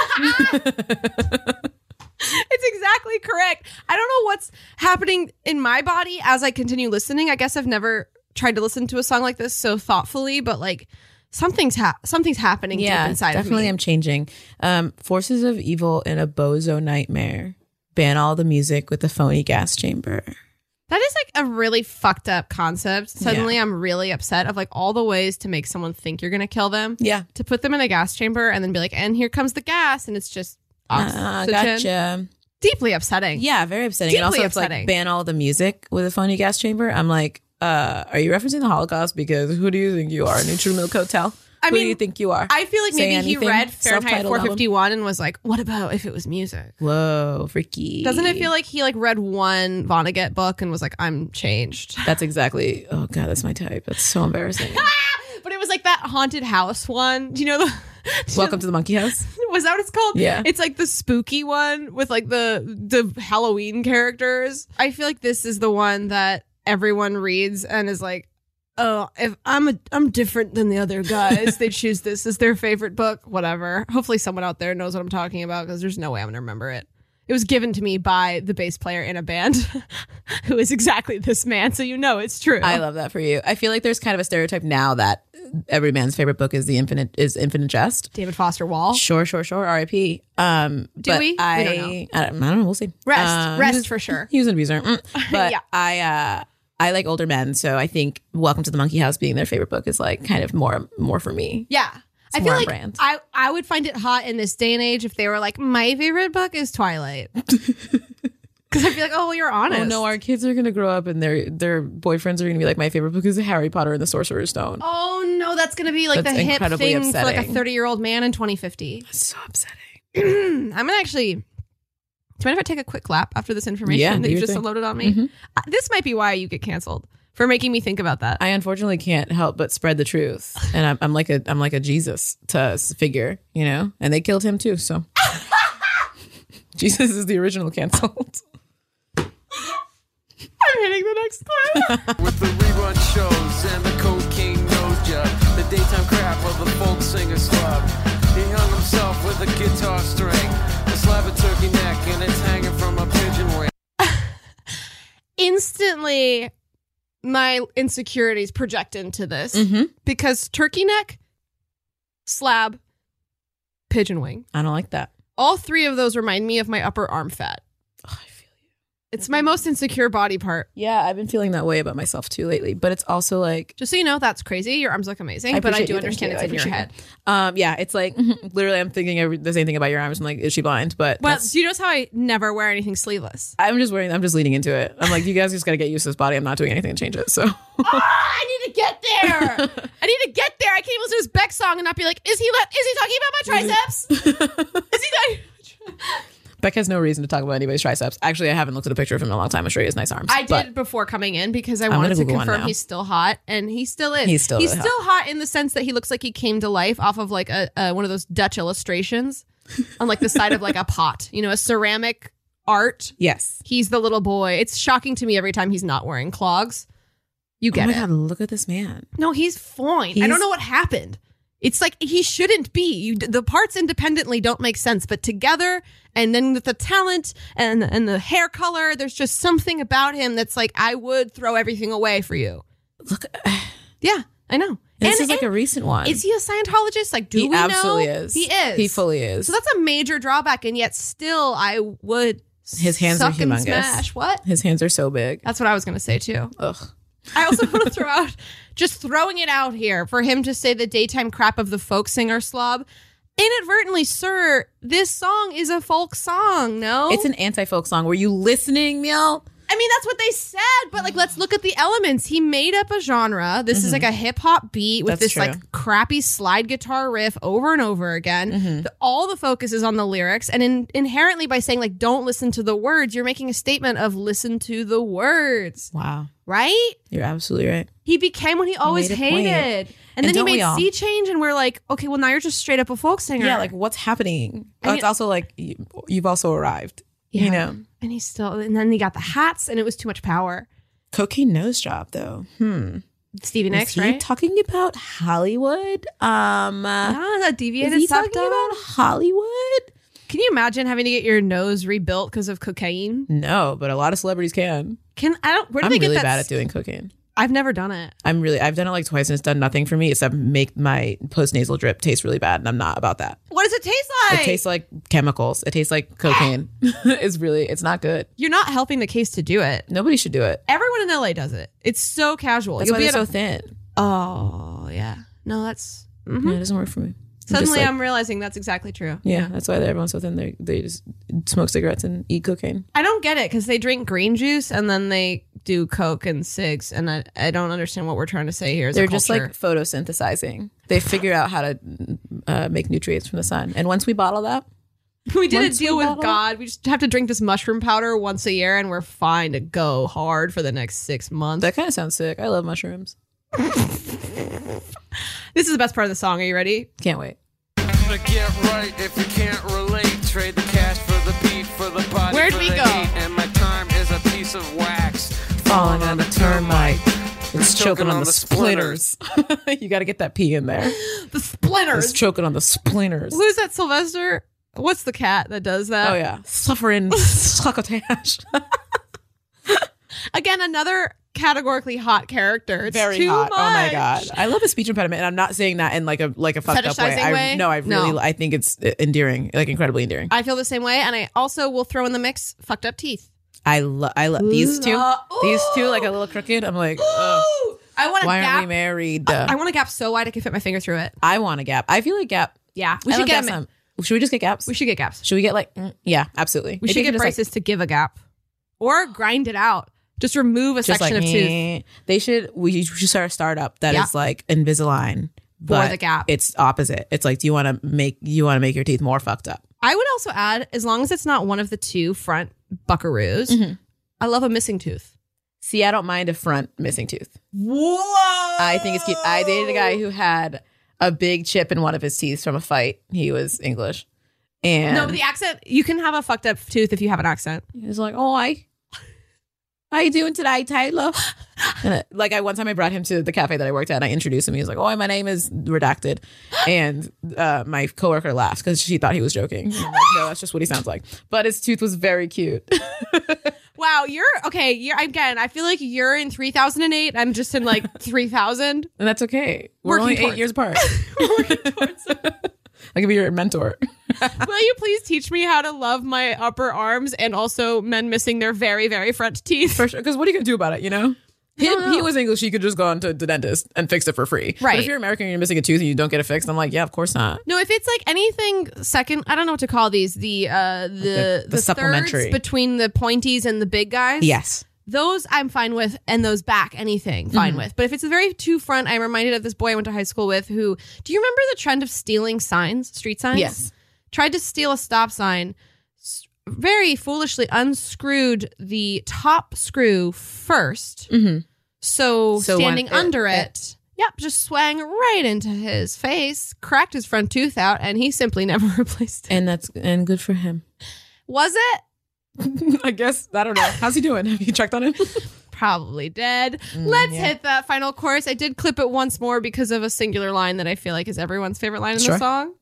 A: It's exactly correct. I don't know what's happening in my body as I continue listening. I guess I've never tried to listen to a song like this so thoughtfully, but like something's happening deep inside
C: definitely
A: of me.
C: I'm changing. Forces of evil in a bozo nightmare. Ban all the music with a phony gas chamber.
A: That is like a really fucked up concept. Suddenly I'm really upset of like all the ways to make someone think you're going to kill them.
C: Yeah.
A: To put them in a gas chamber and then be like, and here comes the gas. And it's just oxygen.
C: Gotcha.
A: Deeply upsetting.
C: Yeah, very upsetting. And
A: Deeply
C: also, it's
A: upsetting.
C: like ban all the music with a phony gas chamber. I'm like, are you referencing the Holocaust? Because who do you think you are? Neutral Milk Hotel? Who do you think you are?
A: I feel like
C: Say
A: maybe he
C: anything?
A: read Fahrenheit
C: Self-titled
A: 451 and was like, what about if it was music?
C: Whoa, freaky.
A: Doesn't it feel like he like read one Vonnegut book and was like, I'm changed?
C: That's exactly. Oh god, that's my type. That's so embarrassing.
A: But it was like that haunted house one. Do you know the
C: Welcome to the Monkey House.
A: Was that what it's called?
C: Yeah.
A: It's like the spooky one with like the Halloween characters. I feel like this is the one that everyone reads and is like, oh, if I'm different than the other guys, they choose this as their favorite book. Whatever. Hopefully someone out there knows what I'm talking about because there's no way I'm gonna remember it. It was given to me by the bass player in a band who is exactly this man, so you know it's true.
C: I love that for you. I feel like there's kind of a stereotype now that every man's favorite book is Infinite Jest.
A: David Foster Wall.
C: Sure. R.I.P.
A: Do
C: but
A: we?
C: I don't know. We'll see.
A: Rest for sure.
C: He was an abuser. But
A: Yeah.
C: I like older men, so I think Welcome to the Monkey House being their favorite book is like kind of more for me.
A: Yeah. I
C: more
A: feel
C: on
A: like
C: brand.
A: I would find it hot in this day and age if they were like, my favorite book is Twilight. Because I'd be like, oh, you're honest.
C: Oh no, our kids are gonna grow up and their boyfriends are gonna be like, my favorite book is Harry Potter and the Sorcerer's Stone.
A: Oh no, that's going to be like
C: That's
A: the hip
C: incredibly
A: thing for like a
C: upsetting.
A: 30-year-old man in 2050.
C: That's so upsetting.
A: I'm going to actually, do you mind if I take a quick lap after this information
C: Yeah,
A: that
C: do
A: you
C: your
A: just
C: thing.
A: unloaded on me? This might be why you get canceled, for making me think about that.
C: I unfortunately can't help but spread the truth, and I'm like a Jesus to figure, you know. And they killed him too, so Jesus is the original canceled.
A: I'm hitting the next clip.
D: With the rerun shows and the cocaine nose job, the daytime crap of the folk singer slub. He hung himself with a guitar string, a slab of turkey neck, and it's hanging from a pigeon wing.
A: Instantly, my insecurities project into this because turkey neck, slab, pigeon wing.
C: I don't like that.
A: All three of those remind me of my upper arm fat.
C: Oh, I feel you.
A: It's my most insecure body part.
C: Yeah, I've been feeling that way about myself too lately. But it's also like,
A: Just so you know, that's crazy. Your arms look amazing, but I
C: appreciate
A: do
C: you,
A: understand
C: thank
A: it's
C: you.
A: in
C: I
A: your
C: appreciate
A: head.
C: that. Yeah, it's like literally, I'm thinking the same thing about your arms. I'm like, is she blind? But
A: Well,
C: that's-
A: do you notice how I never wear anything sleeveless?
C: I'm just leaning into it. I'm like, you guys just got to get used to this body. I'm not doing anything to change it. So
A: I need to get there. I need to get there. I can't even listen to his Beck song and not be like, is he talking about my triceps? Is he talking?
C: Beck has no reason to talk about anybody's triceps. Actually, I haven't looked at a picture of him in a long time. I'm sure he has nice arms.
A: I
C: but
A: did before coming in because I
C: gonna
A: wanted to
C: Google one
A: confirm
C: now.
A: he's still hot, and he still is.
C: He's still really hot.
A: hot in the sense that he looks like he came to life off of like a one of those Dutch illustrations on like the side of like a pot, you know, a ceramic art.
C: Yes.
A: He's the little boy. It's shocking to me every time he's not wearing clogs. You
C: Oh
A: get
C: my
A: it.
C: God, look at this man.
A: No, he's fine. I
C: He's-
A: don't know what happened. It's like he shouldn't be. The parts independently don't make sense, but together, and then with the talent and the hair color, there's just something about him that's like, I would throw everything away for you.
C: Look,
A: Yeah, I know.
C: this is like a recent one.
A: Is he a Scientologist? Like, do
C: He
A: we know?
C: absolutely is.
A: He is.
C: He fully is.
A: So that's a major drawback, and yet still, I would.
C: His hands are
A: suck and
C: humongous.
A: Smash. What?
C: His hands are so big.
A: That's what I was going to say too.
C: Ugh.
A: I also want to throw out, just throwing it out here, for him to say the daytime crap of the folk singer slob. Inadvertently, sir, this song is a folk song, no?
C: It's an anti-folk song. Were you listening, Meow?
A: I mean, that's what they said, but like, let's look at the elements. He made up a genre. This is like a hip hop beat with
C: That's
A: this like crappy slide guitar riff over and over again. All the focus is on the lyrics, and inherently by saying like, don't listen to the words, you're making a statement of listen to the words,
C: Wow.
A: right?
C: You're absolutely right.
A: He became what he always
C: made a point.
A: hated. And
C: And
A: then he
C: don't we
A: made
C: all?
A: Sea Change, and we're like, okay, well, now you're just straight up a folk singer.
C: Yeah, like what's happening?
A: And
C: It's also like you've also arrived.
A: Yeah.
C: You know,
A: And he's still, and then he got the hats, and it was too much power.
C: cocaine nose job though.
A: Stevie
C: Is
A: Nicks,
C: he
A: right?
C: talking about Hollywood?
A: That
C: Is
A: deviated
C: he
A: septum.
C: talking about Hollywood?
A: Can you imagine having to get your nose rebuilt because of cocaine?
C: No, but a lot of celebrities can.
A: Where do
C: I'm
A: they get
C: really
A: that?
C: bad at doing cocaine.
A: I've never done it.
C: I've done it like twice and it's done nothing for me except make my post-nasal drip taste really bad, and I'm not about that.
A: What does it taste like?
C: It tastes like chemicals. It tastes like cocaine. It's not good.
A: You're not helping the case to do it.
C: Nobody should do it.
A: Everyone in LA does it. It's so casual.
C: That's
A: You'll
C: why
A: be
C: they're
A: at
C: so thin.
A: Oh, yeah. No, that's...
C: Yeah, it doesn't work for me.
A: Suddenly I'm realizing that's exactly true.
C: Yeah, that's why everyone's so thin. They just smoke cigarettes and eat cocaine.
A: I don't get it because they drink green juice and then they do coke and cigs, and I don't understand what we're trying to say here. As
C: They're
A: a
C: just
A: culture.
C: like photosynthesizing. They figure out how to make nutrients from the sun. And once we bottle that,
A: we did a
C: once we
A: deal with
C: bottle-
A: God. We just have to drink this mushroom powder once a year, and we're fine to go hard for the next 6 months.
C: that kind of sounds sick. I love mushrooms.
A: This is the best part of the song. Are you ready?
C: Can't wait.
D: To get right if you can't relate. Trade the cash for the beat, for the body,
A: Where'd
D: for
A: we
D: the
A: go?
D: heat. And my time is a piece of wax.
C: Falling on the termite. It's choking on the splinters. You got to get that P in there.
A: The splinters.
C: It's choking on the splinters.
A: Who's that, Sylvester? What's the cat that does that?
C: Oh, yeah. Suffering succotash.
A: Again, another categorically hot character. It's
C: Very
A: too
C: hot.
A: much.
C: Oh my god, I love a speech impediment, and I'm not saying that in like a fucked up way.
A: Fetishizing way?
C: I think it's endearing, like incredibly endearing.
A: I feel the same way, and I also will throw in the mix fucked up teeth.
C: I love these two.
A: Ooh.
C: These two, like a little crooked. I'm like, ugh,
A: I want a
C: why
A: gap.
C: aren't we married?
A: I want a gap so wide I can fit my finger through it.
C: I want a gap. I feel like gap.
A: Yeah, we
C: I
A: should
C: love
A: get
C: gaps on- Should we just get gaps?
A: we should get gaps.
C: Should we get like? Yeah, absolutely.
A: We
C: Maybe
A: should get
C: just,
A: braces to give a gap, or grind it out. Just remove a
C: just
A: section
C: like,
A: of tooth.
C: They should. We should start a startup that
A: Yeah.
C: is like Invisalign but
A: the gap.
C: It's opposite. It's like, do you want to make your teeth more fucked up?
A: I would also add, as long as it's not one of the two front buckaroos,
C: Mm-hmm.
A: I love a missing tooth.
C: See, I don't mind a front missing tooth.
A: Whoa!
C: I think it's cute. I dated a guy who had a big chip in one of his teeth from a fight. He was English. And
A: No, but the accent, you can have a fucked up tooth if you have an accent.
C: he was like, oh, how you doing today, Taylor? And one time I brought him to the cafe that I worked at and I introduced him. He was like, oh, my name is Redacted. And my coworker laughed because she thought he was joking. And I'm like, no, that's just what he sounds like. But his tooth was very cute.
A: Wow, you're again, I feel like you're in 3008. I'm just in like 3000.
C: And that's okay. We're
A: Working
C: only
A: towards
C: 8 years apart.
A: We're working towards it.
C: I can be your mentor.
A: Will you please teach me how to love my upper arms and also men missing their very, very front teeth?
C: For sure. Because what are you going to do about it, you know? He was English. He could just go on to the dentist and fix it for free.
A: Right.
C: But if you're American and you're missing a tooth and you don't get it fixed, I'm like, yeah, of course not.
A: No, if it's like anything second, I don't know what to call these. The
C: supplementary.
A: thirds between the pointies and the big guys.
C: Yes.
A: Those I'm fine with, and those back, anything, fine with. But if it's a very two front, I'm reminded of this boy I went to high school with who, do you remember the trend of stealing signs, street signs?
C: Yes.
A: Tried to steal a stop sign, very foolishly unscrewed the top screw first. So standing
C: when
A: under it, yep, just swang right into his face, cracked his front tooth out, and he simply never replaced it.
C: And good for him.
A: Was it?
C: I guess. I don't know. How's he doing? Have you checked on him?
A: probably dead. Let's hit that final chorus. I did clip it once more because of a singular line that I feel like is everyone's favorite line in the song.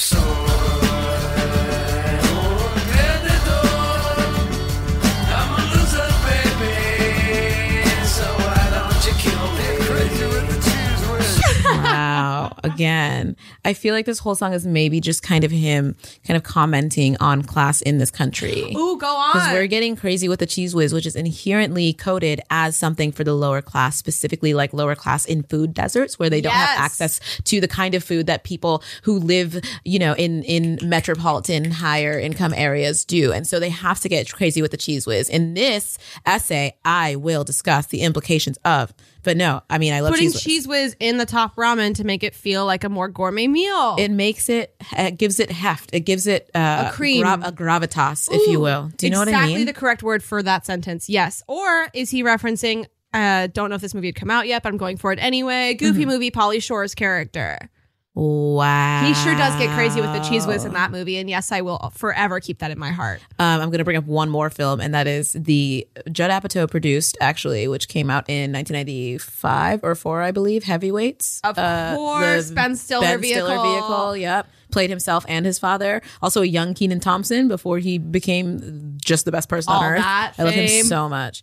C: Wow. Again, I feel like this whole song is maybe just kind of him kind of commenting on class in this country.
A: Ooh, go on.
C: Because we're getting crazy with the Cheese Whiz, which is inherently coded as something for the lower class, specifically like lower class in food deserts where they don't have access to the kind of food that people who live, you know, in metropolitan higher income areas do. And so they have to get crazy with the Cheese Whiz. In this essay, I will discuss the implications of, but no, I mean, I love
A: putting
C: Cheese Whiz.
A: Cheese Whiz in the top ramen to make it feel like a more gourmet meal.
C: It makes it, gives it heft. It gives it
A: a cream.
C: a gravitas, if you will. Do you know what I mean?
A: Exactly the correct word for that sentence. Yes. Or is he referencing, don't know if this movie had come out yet, but I'm going for it anyway. Goofy movie, Pauly Shore's character.
C: Wow.
A: He sure does get crazy with the Cheese Whiz in that movie. And yes, I will forever keep that in my heart.
C: I'm going to bring up one more film, and that is the Judd Apatow produced, actually, which came out in 1995 or 4, I believe, Heavyweights.
A: Of course, Ben Stiller vehicle.
C: Yep. Played himself and his father. Also a young Kenan Thompson before he became just the best person on earth.
A: That
C: I love him
A: fame.
C: so much.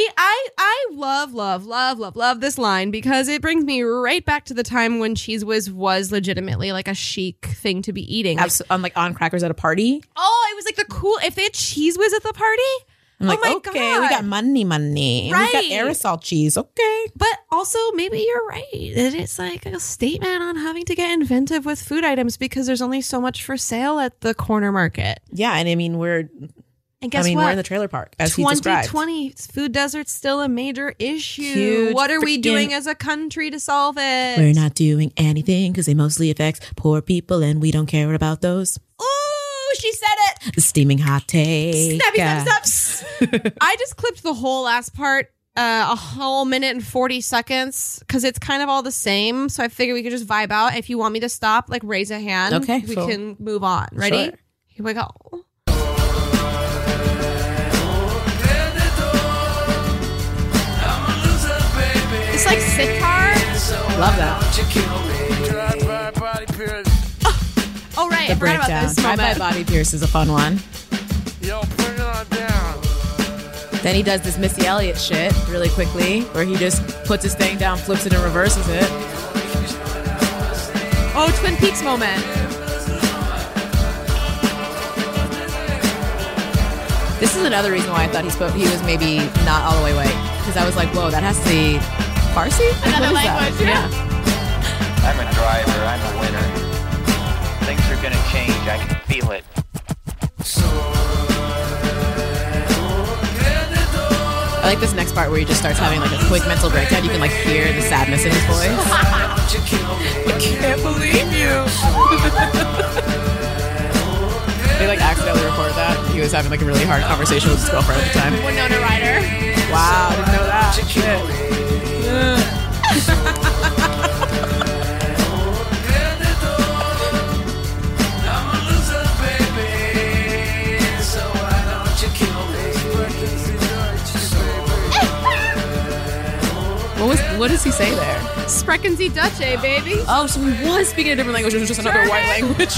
A: I love this line because it brings me right back to the time when Cheese Whiz was legitimately like a chic thing to be eating.
C: On crackers at a party.
A: Oh, it was like the cool, if they had Cheese Whiz at the party.
C: I'm like,
A: oh my
C: okay,
A: God.
C: we got money.
A: Right.
C: We got aerosol cheese. Okay.
A: But also, maybe you're right. It's like a statement on having to get inventive with food items because there's only so much for sale at the corner market.
C: Yeah, and I mean,
A: And guess what?
C: we're in the trailer park, as he described.
A: 2020, food desert's still a major issue.
C: Huge
A: What are we
C: freaking-
A: doing as a country to solve it?
C: We're not doing anything because it mostly affects poor people, and we don't care about those.
A: Ooh, she said it.
C: The steaming hot take.
A: Snappy snaps. I just clipped the whole last part, a whole minute and 40 seconds, because it's kind of all the same. So I figured we could just vibe out. If you want me to stop, like raise a hand.
C: Okay,
A: We
C: cool.
A: can move on. Ready?
C: Sure.
A: Here we go. It's like sitar.
C: Love that.
A: Oh, right. I
C: The
A: forgot about
C: breakdown.
A: this
C: Drive by
A: moment.
C: Body Pierce is a fun one.
D: Yo, bring it on down.
C: Then he does this Missy Elliott shit really quickly, where he just puts his thing down, flips it, and reverses it.
A: Oh, Twin Peaks moment.
C: This is another reason why I thought he was maybe not all the way white, because I was like, whoa, that has to be Farsi?
A: Another
C: What is that?
A: language, yeah.
G: I'm a driver. I'm a winner. Things are gonna change. I can feel it.
C: I like this next part where he just starts having like a quick mental breakdown. You can like hear the sadness in his voice. I can't believe you. They like accidentally record that. He was having like a really hard conversation with his girlfriend at the time.
A: Winona Ryder.
C: Wow, didn't know that. Shit. What does he say there?
A: Sprechen Sie Dutch, baby.
C: Oh, so he was speaking a different language. It was just another white language.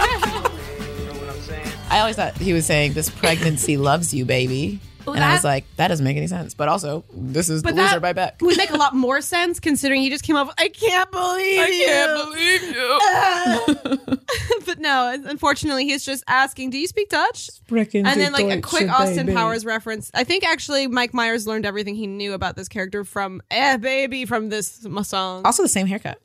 C: I always thought he was saying, this pregnancy loves you, baby.
A: Well,
C: and I was
A: that-
C: like, that doesn't make any sense. But also, this is the
A: that
C: loser by Beck.
A: would make a lot more sense considering he just came up with, I can't believe you. But no, unfortunately, he's just asking, do you speak Dutch? And then like a quick Austin Powers reference. I think actually Mike Myers learned everything he knew about this character from Baby from this song.
C: Also the same haircut.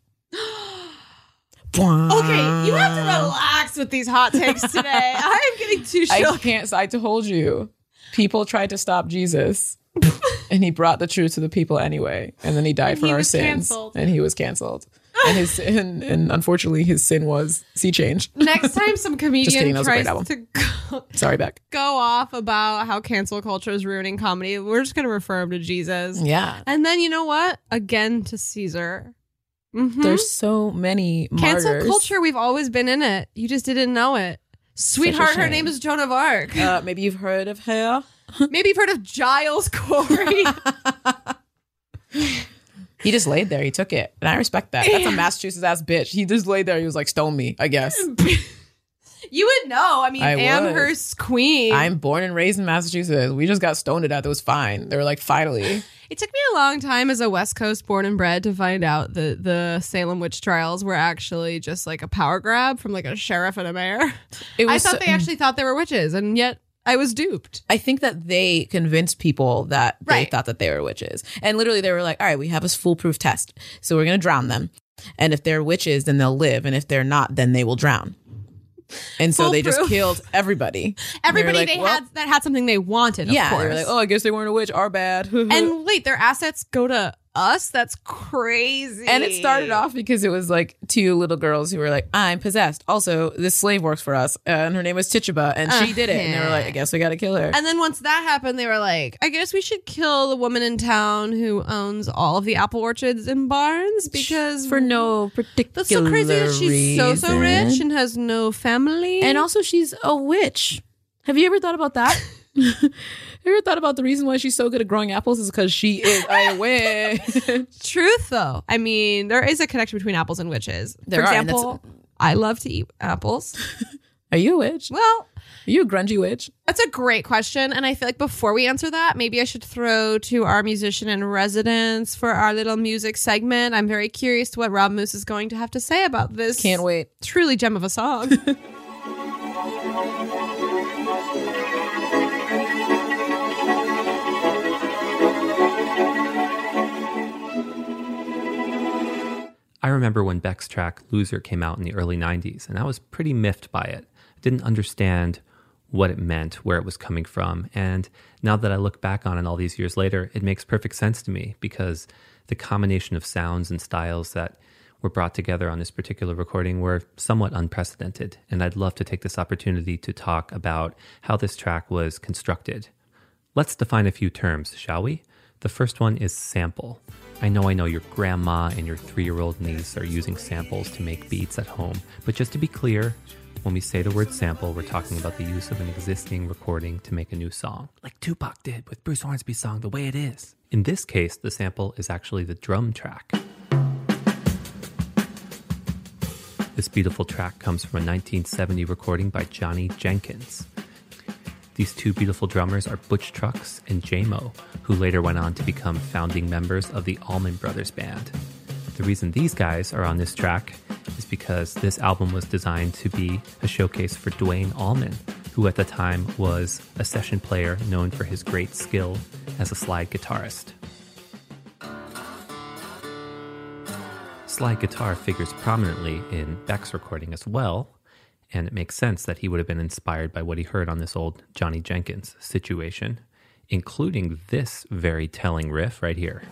A: Okay, you have to relax with these hot takes today. I am getting too
C: I
A: shook.
C: can't. I told you. People tried to stop Jesus, and he brought the truth to the people anyway. And then he died for
A: he
C: our
A: was
C: sins,
A: canceled.
C: and he was canceled. And his sin, and unfortunately, his sin was sea change.
A: Next time some comedian
C: kidding, that was a great
A: tries
C: album.
A: to
C: Sorry, Beck.
A: go off about how cancel culture is ruining comedy, we're just going to refer him to Jesus.
C: Yeah,
A: And then you know what? Again to Caesar. Mhm.
C: there's so many
A: Cancel
C: martyrs.
A: culture, we've always been in it. You just didn't know it. Sweetheart, her
C: shame.
A: name is Joan of Arc.
C: Maybe you've heard of her.
A: Maybe you've heard of Giles Corey.
C: He just laid there. He took it. And I respect that. That's a Massachusetts ass bitch. He just laid there. He was like, stone me, I guess.
A: You would know. I mean,
C: I would.
A: Amherst Queen.
C: I'm born and raised in Massachusetts. We just got stoned to death. It was fine. They were like, finally.
A: It took me a long time as a West Coast born and bred to find out that the Salem witch trials were actually just like a power grab from like a sheriff and a mayor. I thought they actually thought they were witches, and yet I was duped.
C: I think that they convinced people that they
A: Right.
C: thought that they were witches. And literally they were like, all right, we have a foolproof test. So we're going to drown them. And if they're witches, then they'll live. And if they're not, then they will drown. And so they just
A: Foolproof.
C: killed everybody.
A: Everybody
C: And they were like,
A: had that had something they wanted, of
C: yeah,
A: course.
C: they were like, oh, I guess they weren't a witch. Our bad.
A: And wait, their assets go to us? That's crazy.
C: And it started off because it was like two little girls who were like, I'm possessed. Also, this slave works for us. And her name was Tituba. And she did it. And they were like, I guess we got to kill her.
A: And then once that happened, they were like, I guess we should kill the woman in town who owns all of the apple orchards in Barnes because
C: for no particular
A: that's so crazy that she's so rich
C: reason.
A: and has no family.
C: And also, she's a witch. Have you ever thought about that? Have you ever thought about the reason why she's so good at growing apples is because she is a witch?
A: Truth, though. I mean, there is a connection between apples and witches.
C: There
A: For
C: are, and
A: example, I love to eat apples.
C: Are you a witch?
A: Well,
C: Are you a grungy witch?
A: that's a great question. And I feel like before we answer that, maybe I should throw to our musician in residence for our little music segment. I'm very curious to what Rob Moose is going to have to say about this.
C: Can't wait.
A: Truly gem of a song.
H: I remember when Beck's track Loser came out in the early 90s, and I was pretty miffed by it. I didn't understand what it meant, where it was coming from, and now that I look back on it all these years later, it makes perfect sense to me because the combination of sounds and styles that were brought together on this particular recording were somewhat unprecedented, and I'd love to take this opportunity to talk about how this track was constructed. Let's define a few terms, shall we? The first one is sample. I know your grandma and your 3-year-old niece are using samples to make beats at home, but just to be clear, when we say the word sample, we're talking about the use of an existing recording to make a new song, like Tupac did with Bruce Hornsby's song, The Way It Is. In this case, the sample is actually the drum track. This beautiful track comes from a 1970 recording by Johnny Jenkins. These two beautiful drummers are Butch Trucks and J-Mo, who later went on to become founding members of the Allman Brothers Band. The reason these guys are on this track is because this album was designed to be a showcase for Duane Allman, who at the time was a session player known for his great skill as a slide guitarist. Slide guitar figures prominently in Beck's recording as well, and it makes sense that he would have been inspired by what he heard on this old Johnny Jenkins situation, including this very telling riff right here.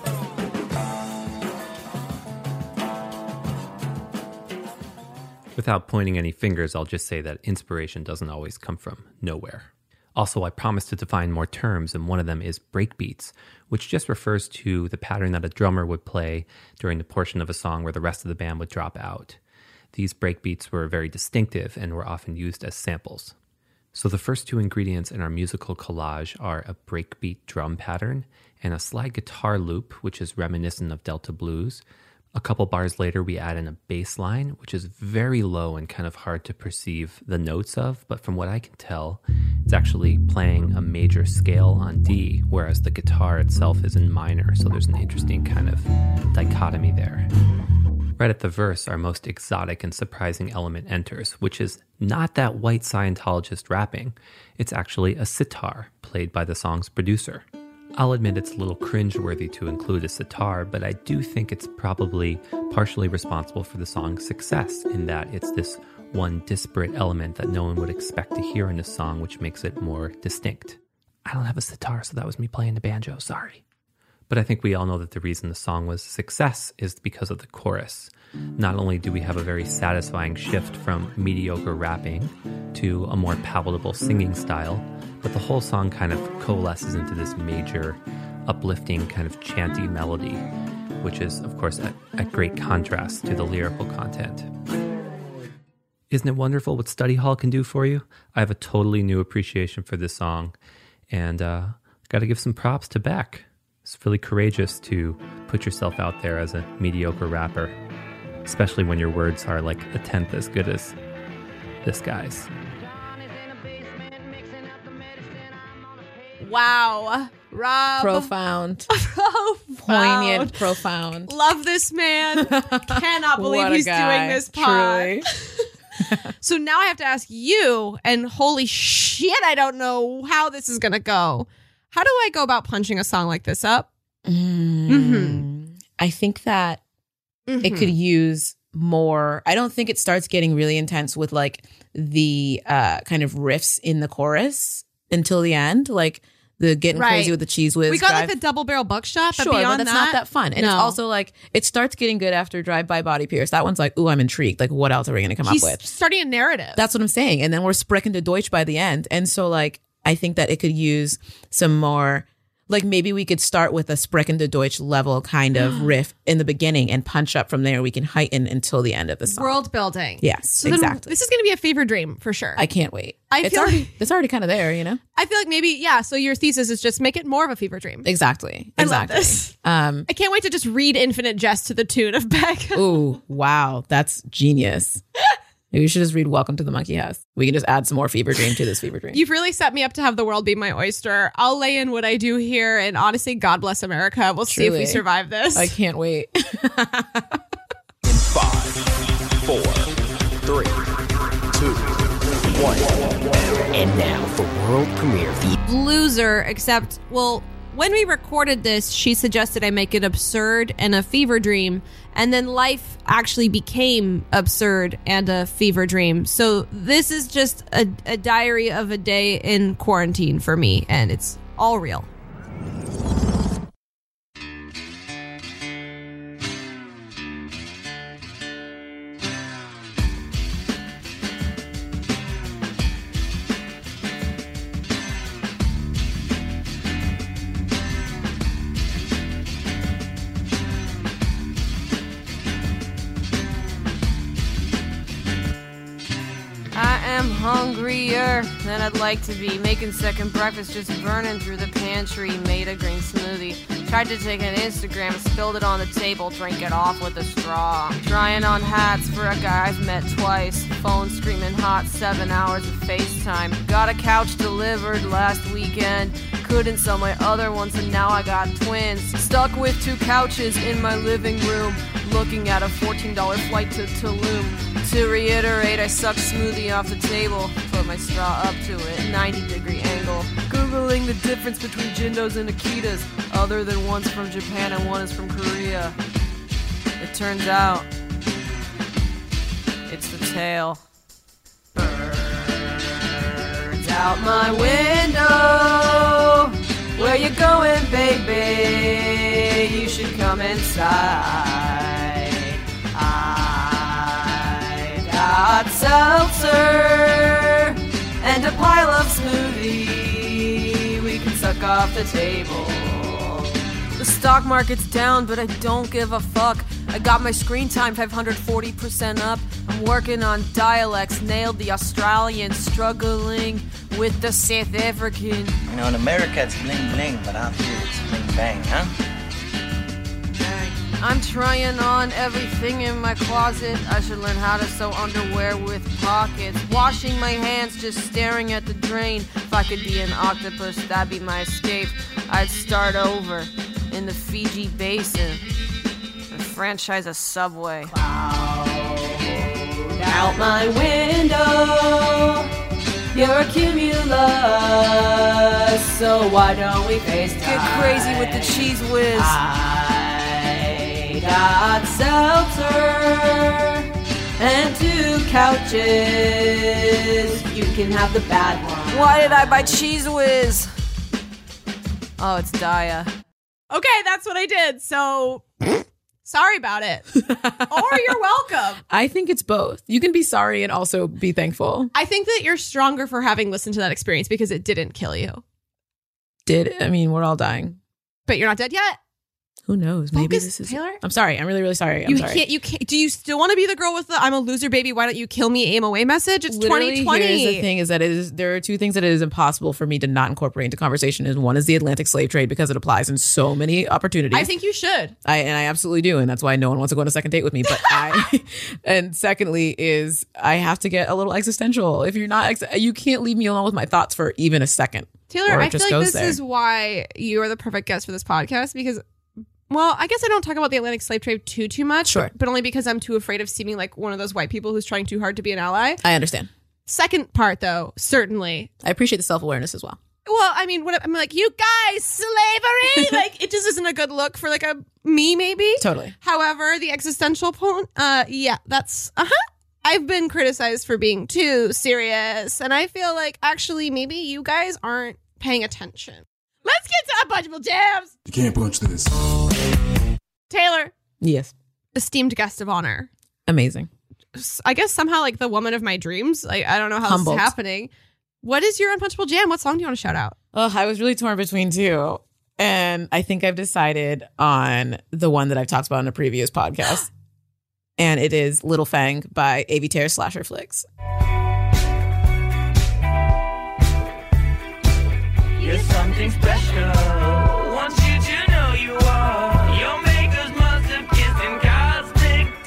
H: Without pointing any fingers, I'll just say that inspiration doesn't always come from nowhere. Also, I promised to define more terms, and one of them is breakbeats, which just refers to the pattern that a drummer would play during the portion of a song where the rest of the band would drop out. These breakbeats were very distinctive and were often used as samples. So the first two ingredients in our musical collage are a breakbeat drum pattern and a slide guitar loop, which is reminiscent of Delta blues. A couple bars later, we add in a bass line, which is very low and kind of hard to perceive the notes of, but from what I can tell, it's actually playing a major scale on D, whereas the guitar itself is in minor, so there's an interesting kind of dichotomy there. Right at the verse, our most exotic and surprising element enters, which is not that white Scientologist rapping. It's actually a sitar, played by the song's producer. I'll admit it's a little cringeworthy to include a sitar, but I do think it's probably partially responsible for the song's success, in that it's this one disparate element that no one would expect to hear in a song, which makes it more distinct. I don't have a sitar, so that was me playing the banjo, sorry. But I think we all know that the reason the song was a success is because of the chorus. Not only do we have a very satisfying shift from mediocre rapping to a more palatable singing style, but the whole song kind of coalesces into this major, uplifting kind of chanty melody, which is, of course, at great contrast to the lyrical content. Isn't it wonderful what study hall can do for you? I have a totally new appreciation for this song, And got to give some props to Beck. It's really courageous to put yourself out there as a mediocre rapper, especially when your words are like a tenth as good as this guy's.
A: Wow. Rob.
C: Profound.
A: Profound.
C: Poignant, profound.
A: Love this man. Cannot believe
C: What a
A: he's
C: guy,
A: doing this pod.
C: truly.
A: So now I have to ask you, and holy shit, I don't know how this is going to go. How do I go about punching a song like this up?
C: I think that it could use more. I don't think it starts getting really intense with like the kind of riffs in the chorus until the end, like the getting crazy with the cheese whiz.
A: We got
C: drive.
A: like the double barrel buckshot, but
C: Sure,
A: beyond
C: but that's not that fun. And it's
A: No.
C: also like, it starts getting good after Drive By Body Pierce. That one's like, ooh, I'm intrigued. Like, what else are we going to come
A: He's
C: up with?
A: starting a narrative.
C: That's what I'm saying. And then we're Sprechen de Deutsch by the end. And so like, I think that it could use some more, like maybe we could start with a Sprechen de Deutsch level kind of riff in the beginning and punch up from there. We can heighten until the end of the song.
A: World building.
C: Yes,
A: So then
C: exactly.
A: this is going to be a fever dream for sure.
C: I can't wait.
A: I feel like-
C: it's already kind of there, you know?
A: I feel like maybe, yeah. So your thesis is just make it more of a fever dream.
C: Exactly.
A: I love
C: Exactly.
A: this. I can't wait to just read Infinite Jest to the tune of Beck.
C: Ooh, wow. That's genius. Maybe we should just read Welcome to the Monkey House. We can just add some more fever dream to this fever dream.
A: You've really set me up to have the world be my oyster. I'll lay in what I do here, and honestly, God bless America. We'll see if we
C: Truly.
A: survive this.
C: I can't wait.
I: 5, 4, 3, 2, 1. And now for world premiere.
A: Loser, except, well, when we recorded this, she suggested I make it absurd and a fever dream, and then life actually became absurd and a fever dream. So this is just a diary of a day in quarantine for me, and it's all real. I am hungrier than I'd like to be. Making second breakfast, just burning through the pantry. Made a green smoothie. Tried to take an Instagram, spilled it on the table, drank it off with a straw. Trying on hats for a guy I've met twice. Phone screaming hot, 7 hours of FaceTime. Got a couch delivered last weekend. Couldn't sell my other ones, and now I got twins. Stuck with 2 couches in my living room. Looking at a $14 flight to Tulum. To reiterate, I sucked smoothie off the table, put my straw up to it, 90-degree angle. Googling the difference between Jindos and Akitas, other than one's from Japan and one is from Korea. It turns out, it's the tail. Birds out my window, where you going, baby? You should come inside. Got seltzer and a pile of smoothie we can suck off the table. The stock market's down, but I don't give a fuck. I got my screen time 540% up. I'm working on dialects, nailed the Australian, struggling with the South African.
J: You know, in America it's bling bling, but out here it's bling bang, huh?
A: I'm trying on everything in my closet. I should learn how to sew underwear with pockets. Washing my hands, just staring at the drain. If I could be an octopus, that'd be my escape. I'd start over in the Fiji Basin and franchise a Subway. Out my window, you're a cumulus, so why don't we FaceTime? Get crazy with the cheese whiz. Got seltzer and 2 couches. You can have the bad one. Why did I buy Cheese Whiz? Oh, it's Daya. Okay, that's what I did. So, sorry about it. Or you're welcome.
C: I think it's both. You can be sorry and also be thankful.
A: I think that you're stronger for having listened to that experience because it didn't kill you.
C: I mean, we're all dying.
A: But you're not dead yet.
C: Who knows? Maybe
A: Focus,
C: this is
A: Taylor?
C: I'm sorry. I'm really, really sorry. I'm sorry.
A: You can't. Do you still want to be the girl with the "I'm a loser, baby, why don't you kill me" aim away message? It's
C: Literally,
A: 2020.
C: Here's the thing: is that there are two things that it is impossible for me to not incorporate into conversation. And one is the Atlantic slave trade because it applies in so many opportunities.
A: I think you should.
C: I absolutely do, and that's why no one wants to go on a second date with me. But and secondly is I have to get a little existential. If you're not, you can't leave me alone with my thoughts for even a second.
A: Taylor,
C: Or it
A: I feel
C: just
A: like
C: goes
A: this
C: there.
A: is why you are the perfect guest for this podcast because, well, I guess I don't talk about the Atlantic slave trade too much.
C: Sure.
A: But only because I'm too afraid of seeming like one of those white people who's trying too hard to be an ally.
C: I understand.
A: Second part, though, certainly.
C: I appreciate the self-awareness as well.
A: Well, I mean, I'm like, you guys, slavery! Like, it just isn't a good look for like a me, maybe.
C: Totally.
A: However, the existential point, yeah, that's, I've been criticized for being too serious, and I feel like actually maybe you guys aren't paying attention. Let's get to Unpunchable Jams.
K: You can't punch this.
A: Taylor,
C: Yes.
A: esteemed guest of honor.
C: Amazing.
A: I guess somehow like the woman of my dreams. Like, I don't know how
C: Humbled.
A: this is happening. What is your Unpunchable Jam? What song do you want to shout out?
C: Oh, I was really torn between two. And I think I've decided on the one that I've talked about in a previous podcast. And it is Little Fang by A.V. Terror Slasher Flicks.
D: You're something special. Want you to know you are. Your makers must have kissed in cosmic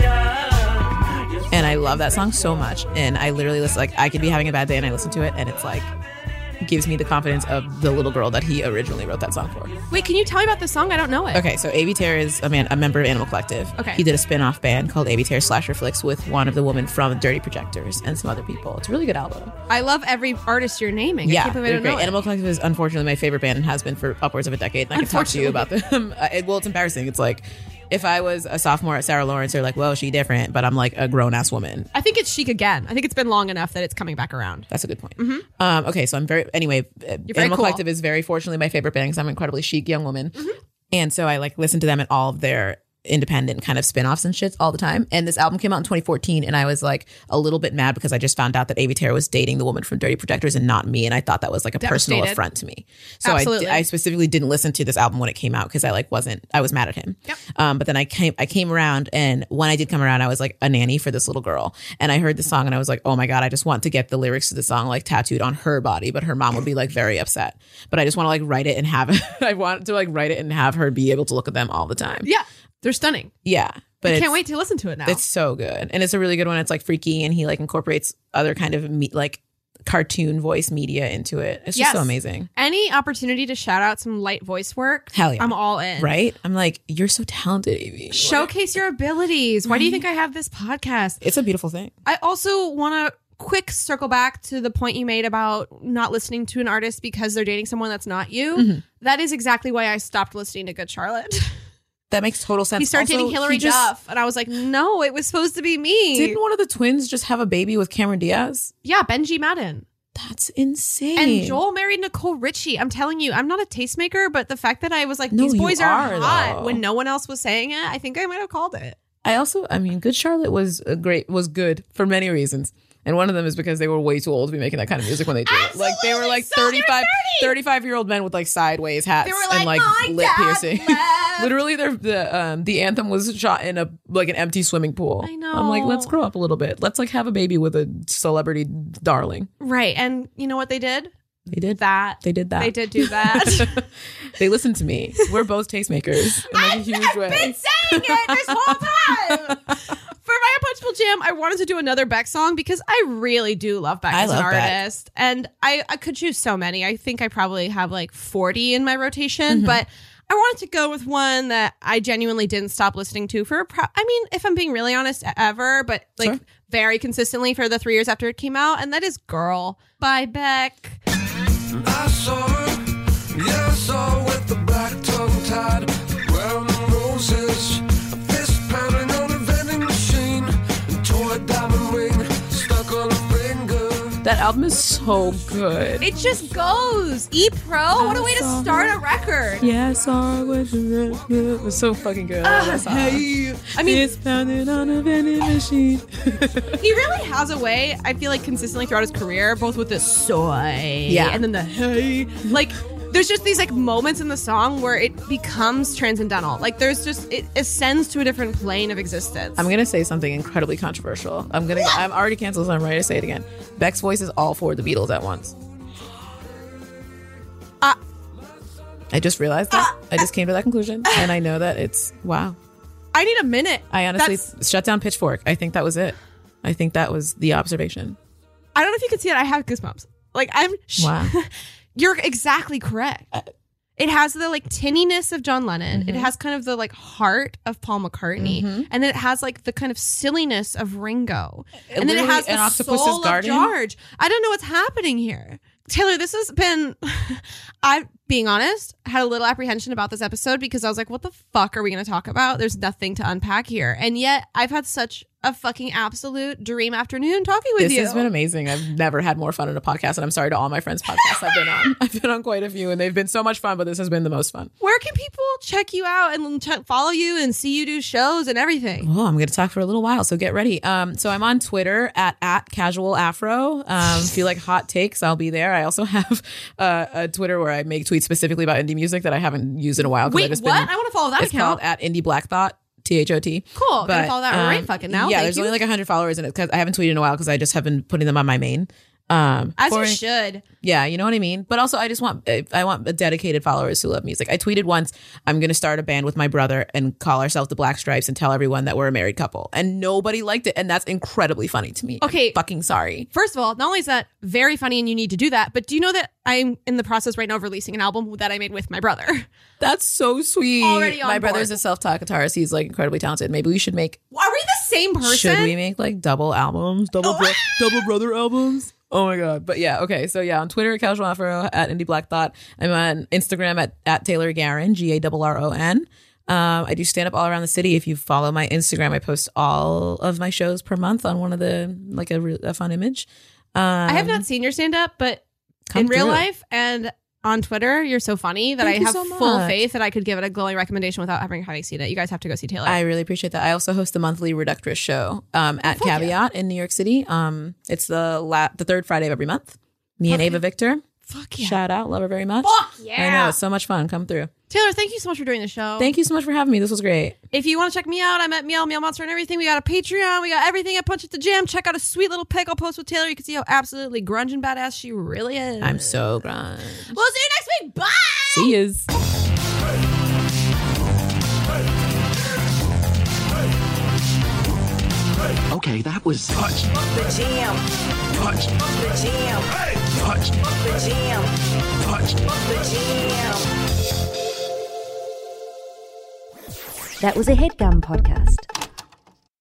D: dust.
C: And I love that song so much. And I literally listen, like, I could be having a bad day and I listen to it and it's like, gives me the confidence of the little girl that he originally wrote that song for.
A: Wait, can you tell me about this song? I don't know it.
C: Okay, so A.V. Terror is a member of Animal Collective.
A: Okay.
C: He did a spin-off band called A.V. Terror Slasher Flicks with one of the women from Dirty Projectors and some other people. It's a really good album.
A: I love every artist you're naming. I
C: Yeah,
A: can't believe I
C: they're
A: don't know
C: great.
A: it.
C: Animal Collective is unfortunately my favorite band and has been for upwards of a decade. And I can talk to you about them. Well, it's embarrassing. It's like if I was a sophomore at Sarah Lawrence, they're like, well, she different, but I'm like a grown-ass woman.
A: I think it's chic again. I think it's been long enough that it's coming back around.
C: That's a good point. Okay, so I'm very
A: very
C: Animal
A: cool.
C: Collective is very fortunately my favorite band because I'm an incredibly chic young woman. And so I like listen to them and all of their independent kind of spin-offs and shit all the time. And this album came out in 2014 and I was like a little bit mad because I just found out that A.V. Terror was dating the woman from Dirty Projectors and not me. And I thought that was like a personal
A: Devastated.
C: affront to me. So
A: Absolutely.
C: I specifically didn't listen to this album when it came out because I was mad at him.
A: Yep.
C: But then I came around, and when I did come around, I was like a nanny for this little girl. And I heard the song and I was like, oh my God, I just want to get the lyrics to the song like tattooed on her body, but her mom would be like very upset. But I just want to like write it and have it. I want to like write it and have her be able to look at them all the time.
A: Yeah, they're stunning.
C: Yeah. But
A: I can't wait to listen to it now.
C: It's so good. And it's a really good one. It's like freaky and he like incorporates other kind of like cartoon voice media into it. It's just so amazing.
A: Any opportunity to shout out some light voice work,
C: Hell yeah.
A: I'm all in.
C: Right? I'm like, you're so talented, A.V.
A: Showcase your abilities. Why do you think I have this podcast?
C: It's a beautiful thing.
A: I also want to quick circle back to the point you made about not listening to an artist because they're dating someone that's not you. That is exactly why I stopped listening to Good Charlotte.
C: That makes total sense.
A: He started
C: Also,
A: dating Hillary Duff, and I was like, no, it was supposed to be me.
C: Didn't one of the twins just have a baby with Cameron Diaz?
A: Yeah, Benji Madden.
C: That's insane.
A: And Joel married Nicole Richie. I'm telling you, I'm not a tastemaker, but the fact that I was like,
C: No,
A: these
C: you
A: boys are
C: are,
A: hot
C: though.
A: when no one else was saying it, I think I might have called it.
C: I mean, Good Charlotte was good for many reasons. And one of them is because they were way too old to be making that kind of music when they did it. Like they were like 35-year-old men with like sideways hats
A: They were
C: and
A: like,
C: like
A: "My
C: lip
A: God
C: piercing. Literally, the anthem was shot in an empty swimming pool.
A: I know.
C: I'm like, let's grow up a little bit. Let's like have a baby with a celebrity darling.
A: Right. And you know what they did?
C: They did
A: that.
C: They did that.
A: They did do that.
C: They listened to me. We're both tastemakers in like a huge way.
A: I've been saying it this whole time. For my Unpunchable Jam, I wanted to do another Beck song because I really do love Beck
C: I
A: as an
C: love Beck.
A: artist. And I could choose so many. I think I probably have like 40 in my rotation, but I wanted to go with one that I genuinely didn't stop listening to for, I mean, if I'm being really honest, ever, but like
C: Sure.
A: very consistently for the 3 years after it came out. And that is Girl by Beck.
K: I saw her, yeah, I saw her with the black tongue tied, wearing roses, a fist pounding on a vending machine, and toy diamond ring stuck on her finger.
C: That album is so good.
A: It just goes. E-Pro? What a way to start a record.
C: Yeah, I saw her with the red. It was so fucking good. That song.
A: I mean,
C: It's pounded on a vending machine.
A: he really has a way, I feel like, consistently throughout his career, both with the soy
C: Yeah.
A: and then the hey. Like, there's just these like moments in the song where it becomes transcendental. Like there's just, it ascends to a different plane of existence.
C: I'm gonna say something incredibly controversial. I'm already canceled, so I'm ready to say it again. Beck's voice is all for the Beatles at once. I just realized that. I just came to that conclusion, and I know that it's wow.
A: I need a minute.
C: I honestly shut down Pitchfork. I think that was it. I think that was the observation.
A: I don't know if you can see it. I have goosebumps. Like
C: wow.
A: You're exactly correct. It has the like tinniness of John Lennon. It has kind of the like heart of Paul McCartney, and then it has like the kind of silliness of Ringo, and then it has the soul of George. I don't know what's happening here. Taylor, this has been, being honest, had a little apprehension about this episode because I was like, what the fuck are we going to talk about? There's nothing to unpack here. And yet I've had such a fucking absolute dream afternoon talking with you.
C: This has been amazing. I've never had more fun on a podcast, and I'm sorry to all my friends' podcasts I've been on. I've been on quite a few, and they've been so much fun, but this has been the most fun.
A: Where can people check you out and follow you and see you do shows and everything?
C: Oh, I'm going to talk for a little while, so get ready. So I'm on Twitter at Casual Afro. If you like hot takes, I'll be there. I also have a Twitter where I make tweets specifically about indie music that I haven't used in a while.
A: Wait, what? I want to follow that
C: account. It's
A: called
C: at Indie Black Thought. THOT.
A: Cool. Gonna follow that right fucking now.
C: Yeah,
A: Thank
C: there's
A: you.
C: only like 100 followers in it because I haven't tweeted in a while because I just have been putting them on my main.
A: As you should.
C: Yeah, you know what I mean? But also I want dedicated followers who love music. I tweeted once, I'm going to start a band with my brother and call ourselves the Black Stripes and tell everyone that we're a married couple. And nobody liked it. And that's incredibly funny to me.
A: Okay.
C: I'm fucking sorry.
A: First of all, not only is that very funny and you need to do that, but do you know that I'm in the process right now of releasing an album that I made with my brother?
C: That's so sweet.
A: Already on
C: my
A: board.
C: brother's a self-taught guitarist. He's like incredibly talented. Maybe we should make...
A: Are we the same person?
C: Should we make like double albums? Double brother albums? Oh my God. But yeah, okay. So yeah, on Twitter at Casual Afro, at Indie Black Thought. I'm on Instagram at Taylor Garron, GARRON. I do stand up all around the city. If you follow my Instagram, I post all of my shows per month on one of the, like a fun image.
A: I have not seen your stand up, but in real life and on Twitter, you're so funny that
C: Thank
A: I have
C: you so
A: full
C: much.
A: faith that I could give it a glowing recommendation without having seen it. You guys have to go see Taylor.
C: I really appreciate that. I also host the monthly Reductress show at Caveat in New York City. It's the third Friday of every month. Me and Ava Victor.
A: Fuck yeah.
C: Shout out. Love her very much.
A: Fuck yeah.
C: I know. It's so much fun. Come through.
A: Taylor, thank you so much for doing the show.
C: Thank you so much for having me. This was great.
A: If you want to check me out, I'm at Meow Monster and everything. We got a Patreon. We got everything at Punch at the Jam. Check out a sweet little pic I'll post with Taylor. You can see how absolutely grunge and badass she really is.
C: I'm so grunge.
A: We'll see you next week. Bye.
C: See yous.
I: Okay, that was touch.
E: The Jam.
I: Touch.
E: The Jam.
I: Touch.
E: The Jam.
I: Touch.
E: The Jam.
B: That was a HeadGum podcast.